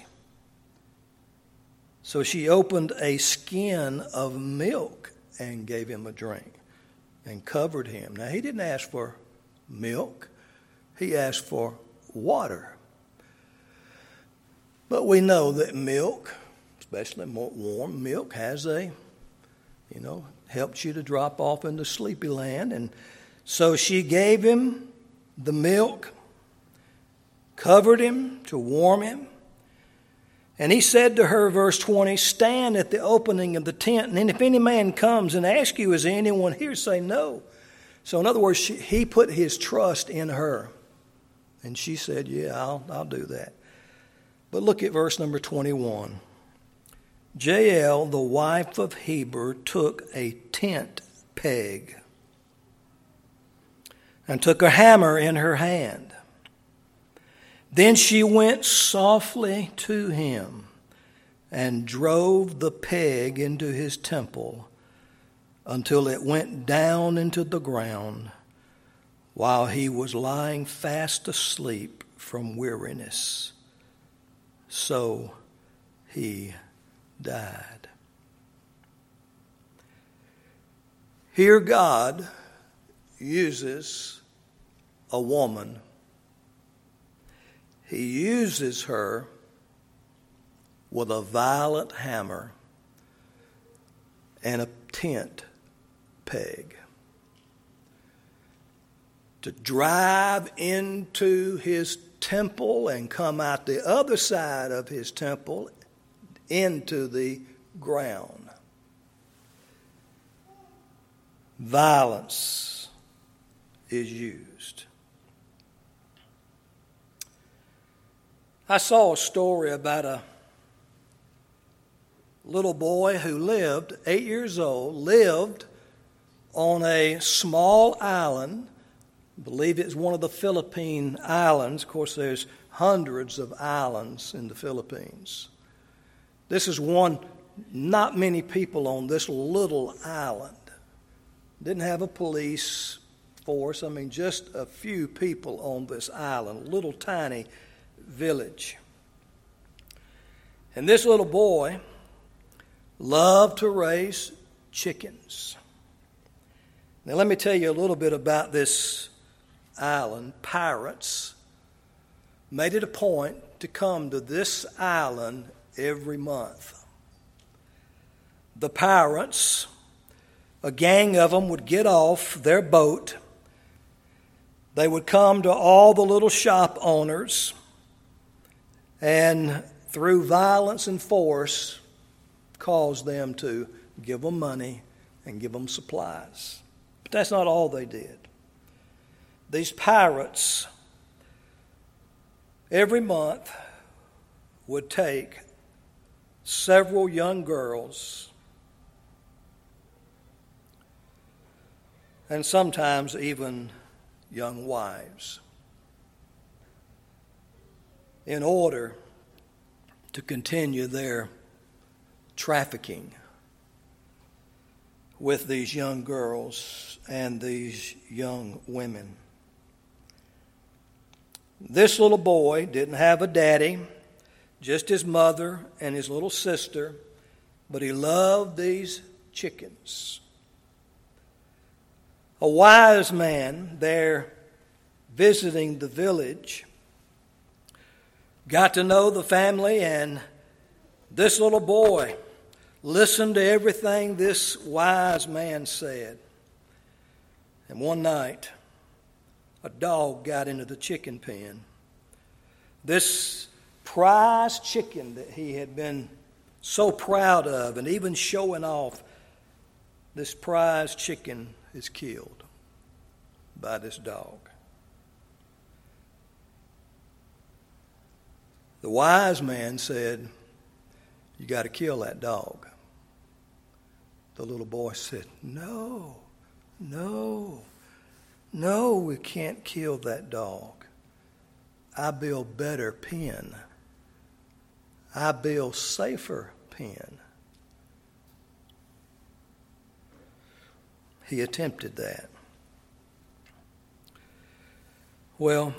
So she opened a skin of milk and gave him a drink and covered him. Now, he didn't ask for milk. He asked for water. But we know that milk, especially more warm milk, has helps you to drop off into sleepy land. And so she gave him the milk, covered him to warm him. And he said to her, verse 20, Stand at the opening of the tent, and if any man comes and asks you, Is there anyone here? Say no. So in other words, he put his trust in her. And she said, Yeah, I'll do that. But look at verse number 21. Jael, the wife of Heber, took a tent peg and took a hammer in her hand. Then she went softly to him and drove the peg into his temple until it went down into the ground while he was lying fast asleep from weariness. So he died. Here God uses a woman. He uses her with a violent hammer and a tent peg. To drive into his temple and come out the other side of his temple into the ground. Violence is used. I saw a story about a little boy who lived, 8 years old, lived on a small island. I believe it's one of the Philippine islands. Of course, there's hundreds of islands in the Philippines. This is one, not many people on this little island. Didn't have a police force. I mean, just a few people on this island, a little tiny village. And this little boy loved to raise chickens. Now, let me tell you a little bit about this island. Pirates made it a point to come to this island every month. The pirates, a gang of them, would get off their boat. They would come to all the little shop owners and through violence and force cause them to give them money and give them supplies. But that's not all they did. These pirates every month would take several young girls and sometimes even young wives in order to continue their trafficking with these young girls and these young women. This little boy didn't have a daddy, just his mother and his little sister, but he loved these chickens. A wise man there visiting the village got to know the family, and this little boy listened to everything this wise man said. And one night, a dog got into the chicken pen. This prized chicken that he had been so proud of and even showing off, this prized chicken is killed by this dog. The wise man said, "You got to kill that dog." The little boy said, No, we can't kill that dog. I build better pen. I build safer pen. He attempted that. Well,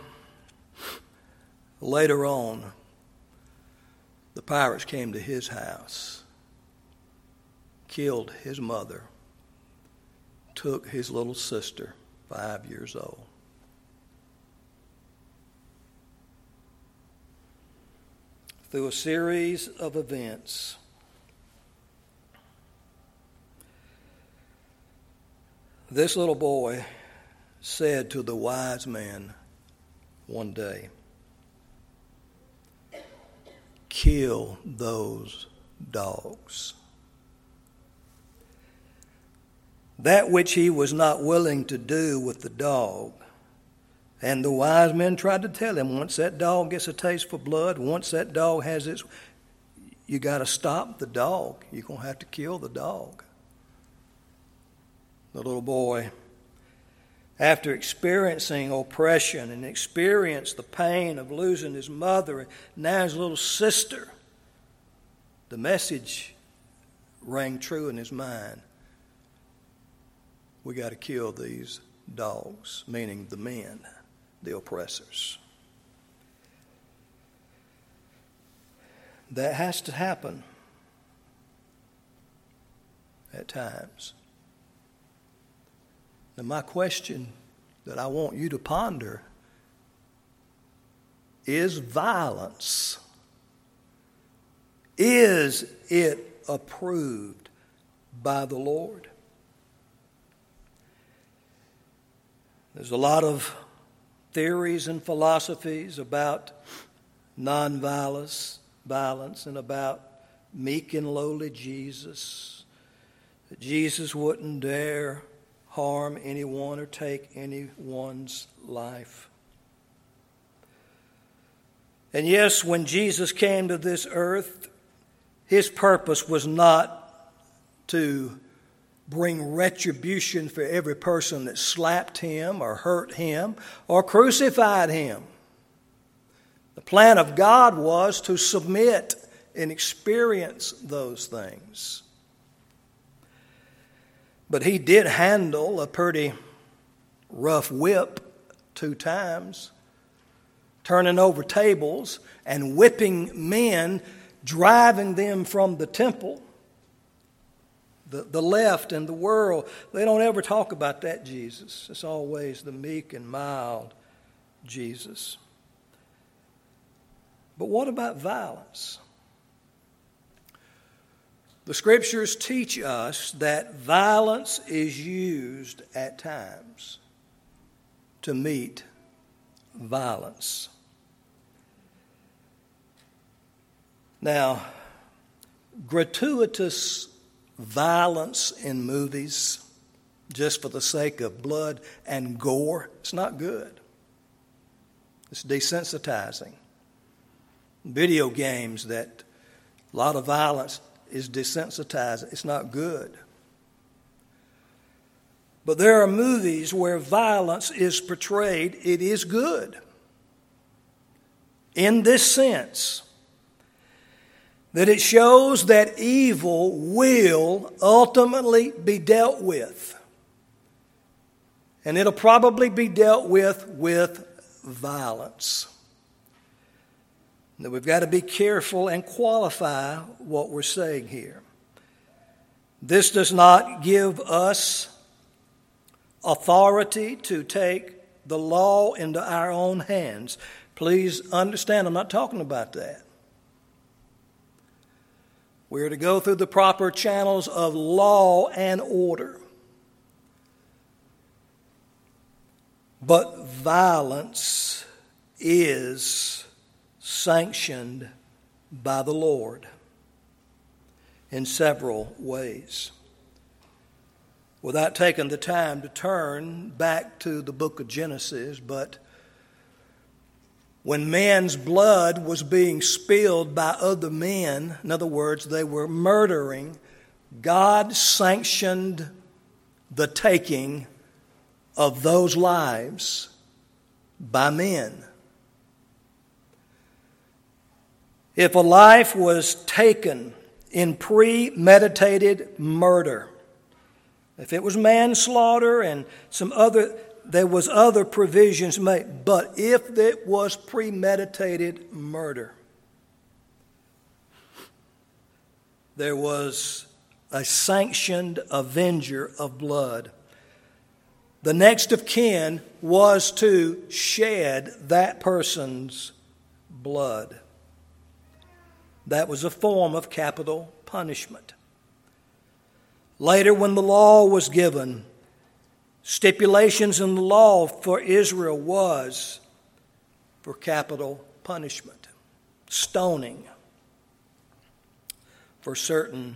later on, the pirates came to his house, killed his mother, took his little sister, 5 years old. Through a series of events, this little boy said to the wise man one day, "Kill those dogs." That which he was not willing to do with the dog. And the wise men tried to tell him, once that dog gets a taste for blood, once that dog has its, you got to stop the dog. You're going to have to kill the dog. The little boy, after experiencing oppression and experienced the pain of losing his mother and now his little sister, the message rang true in his mind. We got to kill these dogs, meaning the men, the oppressors. That has to happen at times. Now, my question that I want you to ponder is violence. Is it approved by the Lord. There's a lot of theories and philosophies about nonviolence, violence, and about meek and lowly Jesus. That Jesus wouldn't dare harm anyone or take anyone's life. And yes, when Jesus came to this earth, his purpose was not to bring retribution for every person that slapped him or hurt him or crucified him. The plan of God was to submit and experience those things. But he did handle a pretty rough whip 2 times, turning over tables and whipping men, driving them from the temple. The left and the world, they don't ever talk about that Jesus. It's always the meek and mild Jesus. But what about violence? The Scriptures teach us that violence is used at times to meet violence. Now, gratuitous violence in movies just for the sake of blood and gore, it's not good. It's desensitizing. Video games, that a lot of violence is desensitizing. It's not good. But there are movies where violence is portrayed. It is good. In this sense, that it shows that evil will ultimately be dealt with. And it'll probably be dealt with violence. Now, we've got to be careful and qualify what we're saying here. This does not give us authority to take the law into our own hands. Please understand, I'm not talking about that. We're to go through the proper channels of law and order. But violence is sanctioned by the Lord in several ways. Without taking the time to turn back to the book of Genesis, but when man's blood was being spilled by other men, in other words, they were murdering, God sanctioned the taking of those lives by men. If a life was taken in premeditated murder, if it was manslaughter and there was other provisions made, but if it was premeditated murder, there was a sanctioned avenger of blood. The next of kin was to shed that person's blood. That was a form of capital punishment. Later, when the law was given, stipulations in the law for Israel was for capital punishment, stoning for certain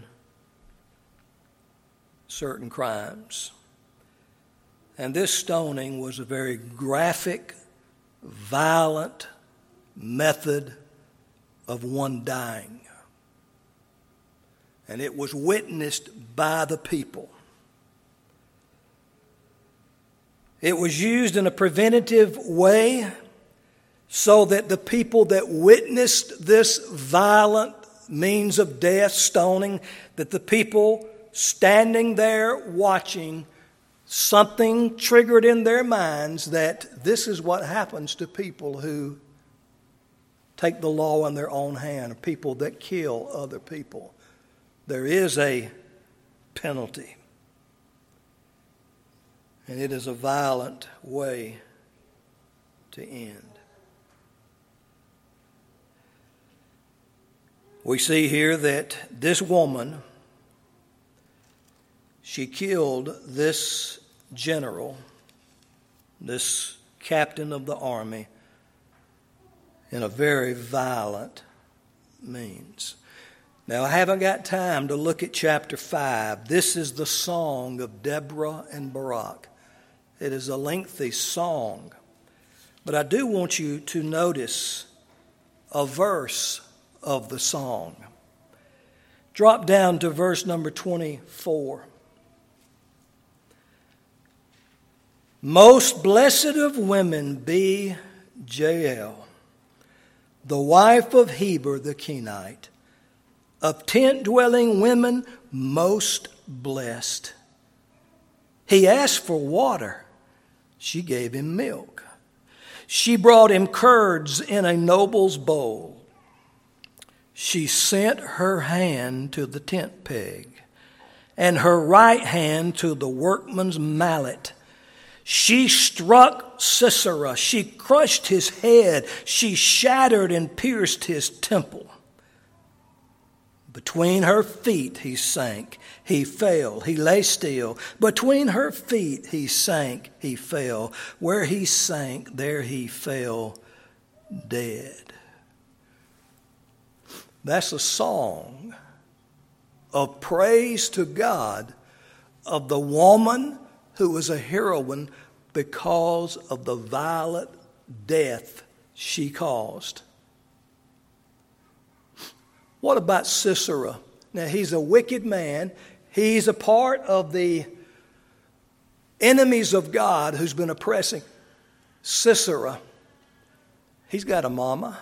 crimes. And this stoning was a very graphic, violent method of one dying. And it was witnessed by the people. It was used in a preventative way so that the people that witnessed this violent means of death, stoning, that the people standing there watching, something triggered in their minds that this is what happens to people who take the law in their own hand, or people that kill other people. There is a penalty. And it is a violent way to end. We see here that this woman she killed this general, this captain of the army, in a very violent means. Now, I haven't got time to look at chapter 5. This is the song of Deborah and Barak. It is a lengthy song. But I do want you to notice a verse of the song. Drop down to verse number 24. Most blessed of women be Jael, the wife of Heber the Kenite, of tent-dwelling women most blessed. He asked for water. She gave him milk. She brought him curds in a noble's bowl. She sent her hand to the tent peg, and her right hand to the workman's mallet. She struck Sisera. She crushed his head. She shattered and pierced his temple. Between her feet he sank. He fell. He lay still. Between her feet he sank. He fell. Where he sank, there he fell dead. That's a song of praise to God of the woman who was a heroine because of the violent death she caused. What about Sisera? Now, he's a wicked man. He's a part of the enemies of God who's been oppressing. Sisera, he's got a mama.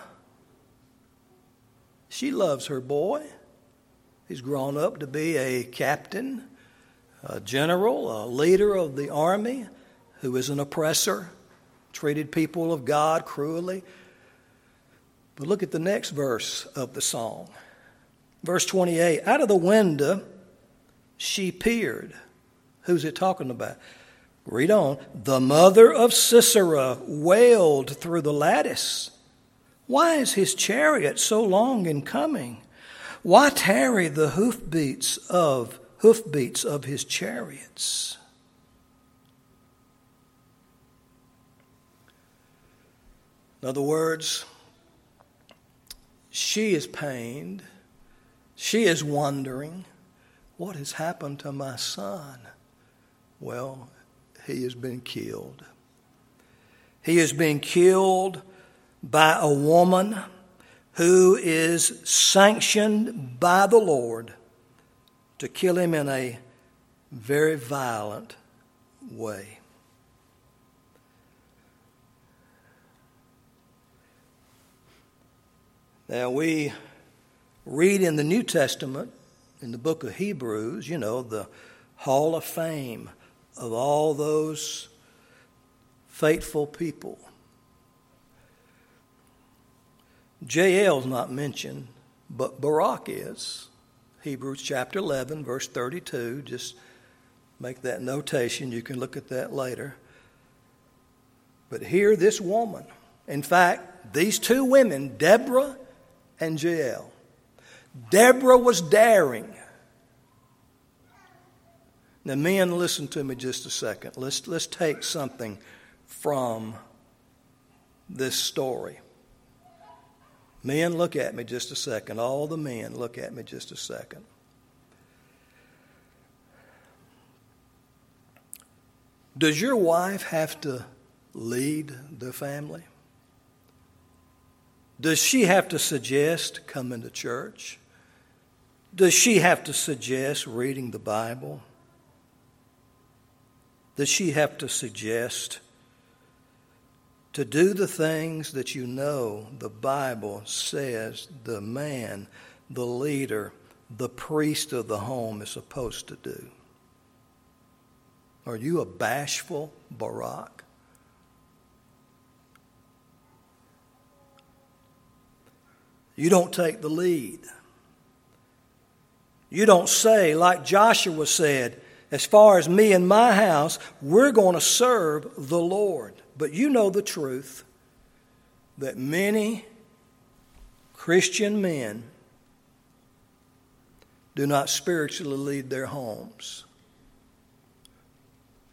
She loves her boy. He's grown up to be a captain, a general, a leader of the army who is an oppressor, treated people of God cruelly. But look at the next verse of the song. Verse 28, out of the window she peered. Who's it talking about? Read on. The mother of Sisera wailed through the lattice. Why is his chariot so long in coming? Why tarry the hoofbeats of his chariots? In other words, she is pained. She is wondering, what has happened to my son? Well, he has been killed. He has been killed by a woman who is sanctioned by the Lord to kill him in a very violent way. Now, we read in the New Testament, in the book of Hebrews, the hall of fame of all those faithful people. Jael's not mentioned, but Barak is. Hebrews chapter 11, verse 32. Just make that notation. You can look at that later. But here, this woman, in fact, these two women, Deborah and Jael. Deborah was daring. Now, men, listen to me just a second. Let's take something from this story. Men, look at me just a second. All the men, look at me just a second. Does your wife have to lead the family? Does she have to suggest coming to church? Does she have to suggest reading the Bible? Does she have to suggest to do the things that the Bible says the man, the leader, the priest of the home is supposed to do? Are you a bashful Barak? You don't take the lead. You don't say, like Joshua said, as far as me and my house, we're going to serve the Lord. But you know the truth that many Christian men do not spiritually lead their homes.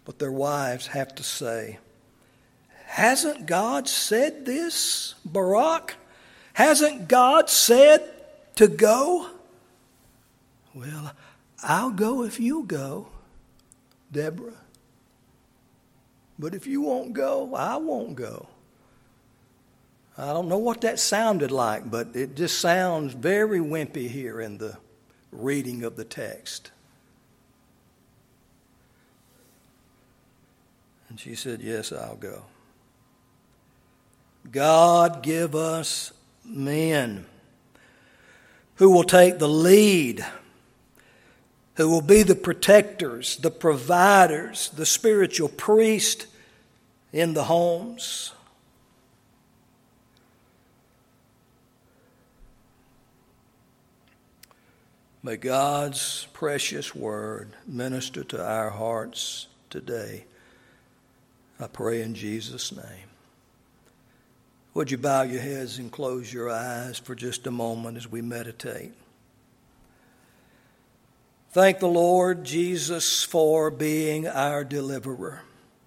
what their wives have to say. Hasn't God said this, Barak? Hasn't God said to go? Well, I'll go if you go, Deborah. But if you won't go, I won't go. I don't know what that sounded like, but it just sounds very wimpy here in the reading of the text. And she said, yes, I'll go. God, give us men who will take the lead, who will be the protectors, the providers, the spiritual priest in the homes. May God's precious word minister to our hearts today. I pray in Jesus' name. Would you bow your heads and close your eyes for just a moment as we meditate? Thank the Lord Jesus for being our deliverer.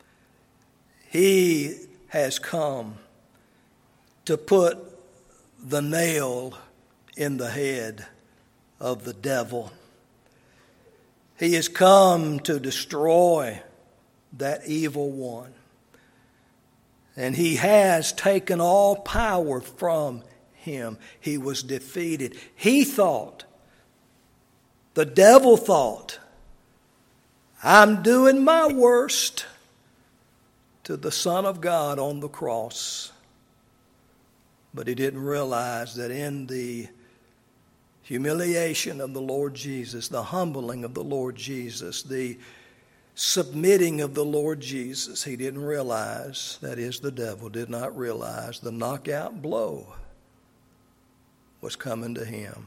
He has come to put the nail in the head of the devil. He has come to destroy that evil one. And he has taken all power from him. He was defeated. He thought, the devil thought, I'm doing my worst to the Son of God on the cross. But he didn't realize that in the humiliation of the Lord Jesus, the humbling of the Lord Jesus, the submitting of the Lord Jesus, he didn't realize, that is, the devil did not realize the knockout blow was coming to him.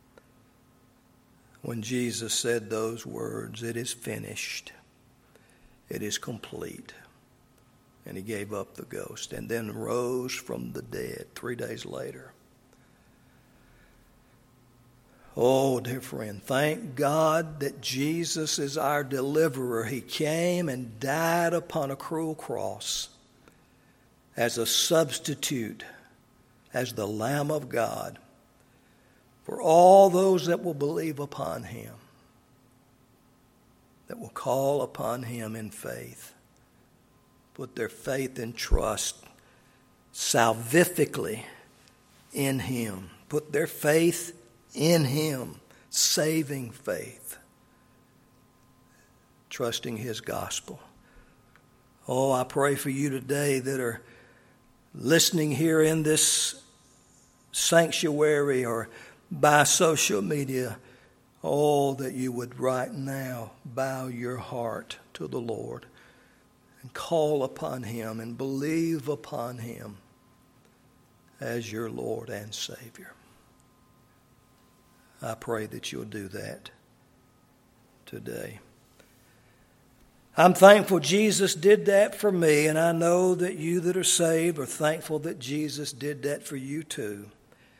When Jesus said those words, it is finished, it is complete. And he gave up the ghost and then rose from the dead 3 days later. Oh, dear friend, thank God that Jesus is our deliverer. He came and died upon a cruel cross as a substitute, as the Lamb of God, for all those that will believe upon him, that will call upon him in faith, put their faith and trust salvifically in him, put their faith in him, saving faith, trusting his gospel. Oh, I pray for you today that are listening here in this sanctuary or by social media, oh, that you would right now bow your heart to the Lord and call upon him and believe upon him as your Lord and Savior. I pray that you'll do that today. I'm thankful Jesus did that for me, and I know that you that are saved are thankful that Jesus did that for you too.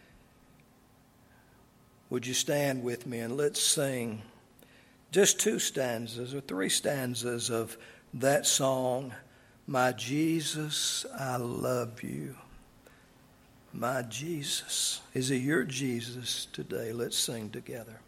Would you stand with me and let's sing just 2 stanzas or 3 stanzas of that song, My Jesus, I Love You. My Jesus. Is it your Jesus today? Let's sing together.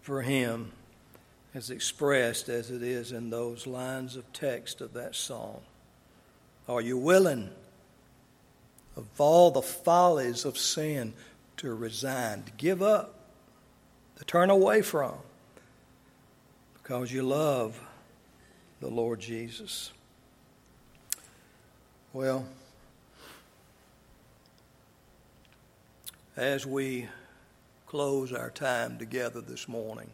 for Him as expressed as it is in those lines of text of that song? Are you willing of all the follies of sin to resign, to give up, to turn away from, because you love the Lord Jesus? Well, as we close our time together this morning,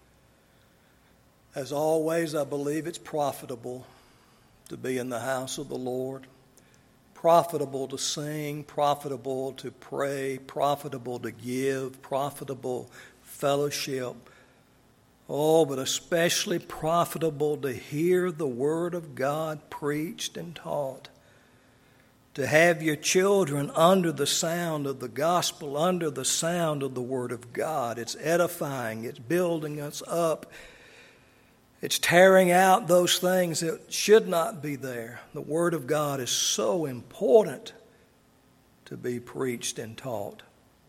as always, I believe it's profitable to be in the house of the Lord, profitable to sing, profitable to pray, profitable to give, profitable fellowship. Oh, but especially profitable to hear the Word of God preached and taught. To have your children under the sound of the gospel, under the sound of the Word of God. It's edifying. It's building us up. It's tearing out those things that should not be there. The Word of God is so important to be preached and taught.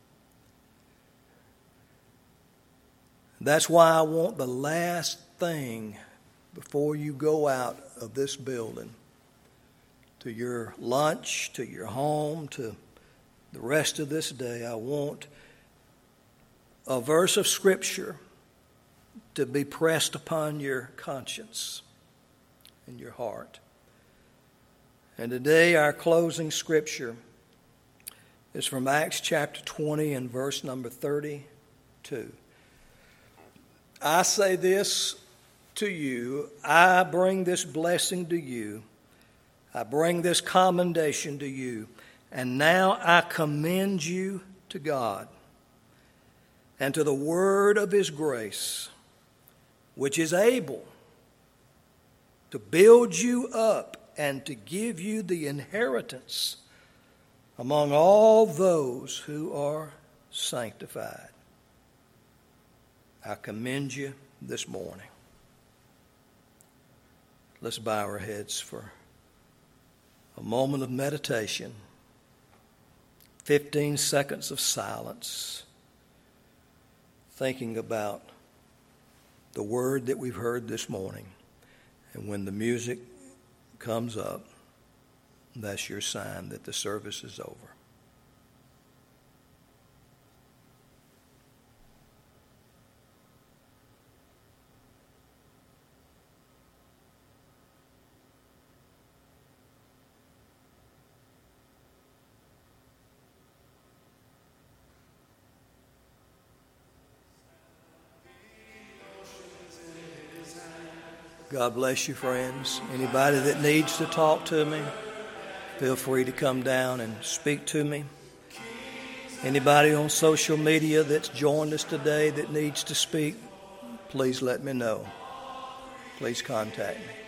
That's why I want the last thing before you go out of this building, to your lunch, to your home, to the rest of this day, I want a verse of Scripture to be pressed upon your conscience and your heart. And today our closing Scripture is from Acts chapter 20 and verse number 32. I say this to you, I bring this blessing to you, I bring this commendation to you, and now I commend you to God and to the word of His grace, which is able to build you up and to give you the inheritance among all those who are sanctified. I commend you this morning. Let's bow our heads for a moment of meditation, 15 seconds of silence, thinking about the word that we've heard this morning. And when the music comes up, that's your sign that the service is over. God bless you, friends. Anybody that needs to talk to me, feel free to come down and speak to me. Anybody on social media that's joined us today that needs to speak, please let me know. Please contact me.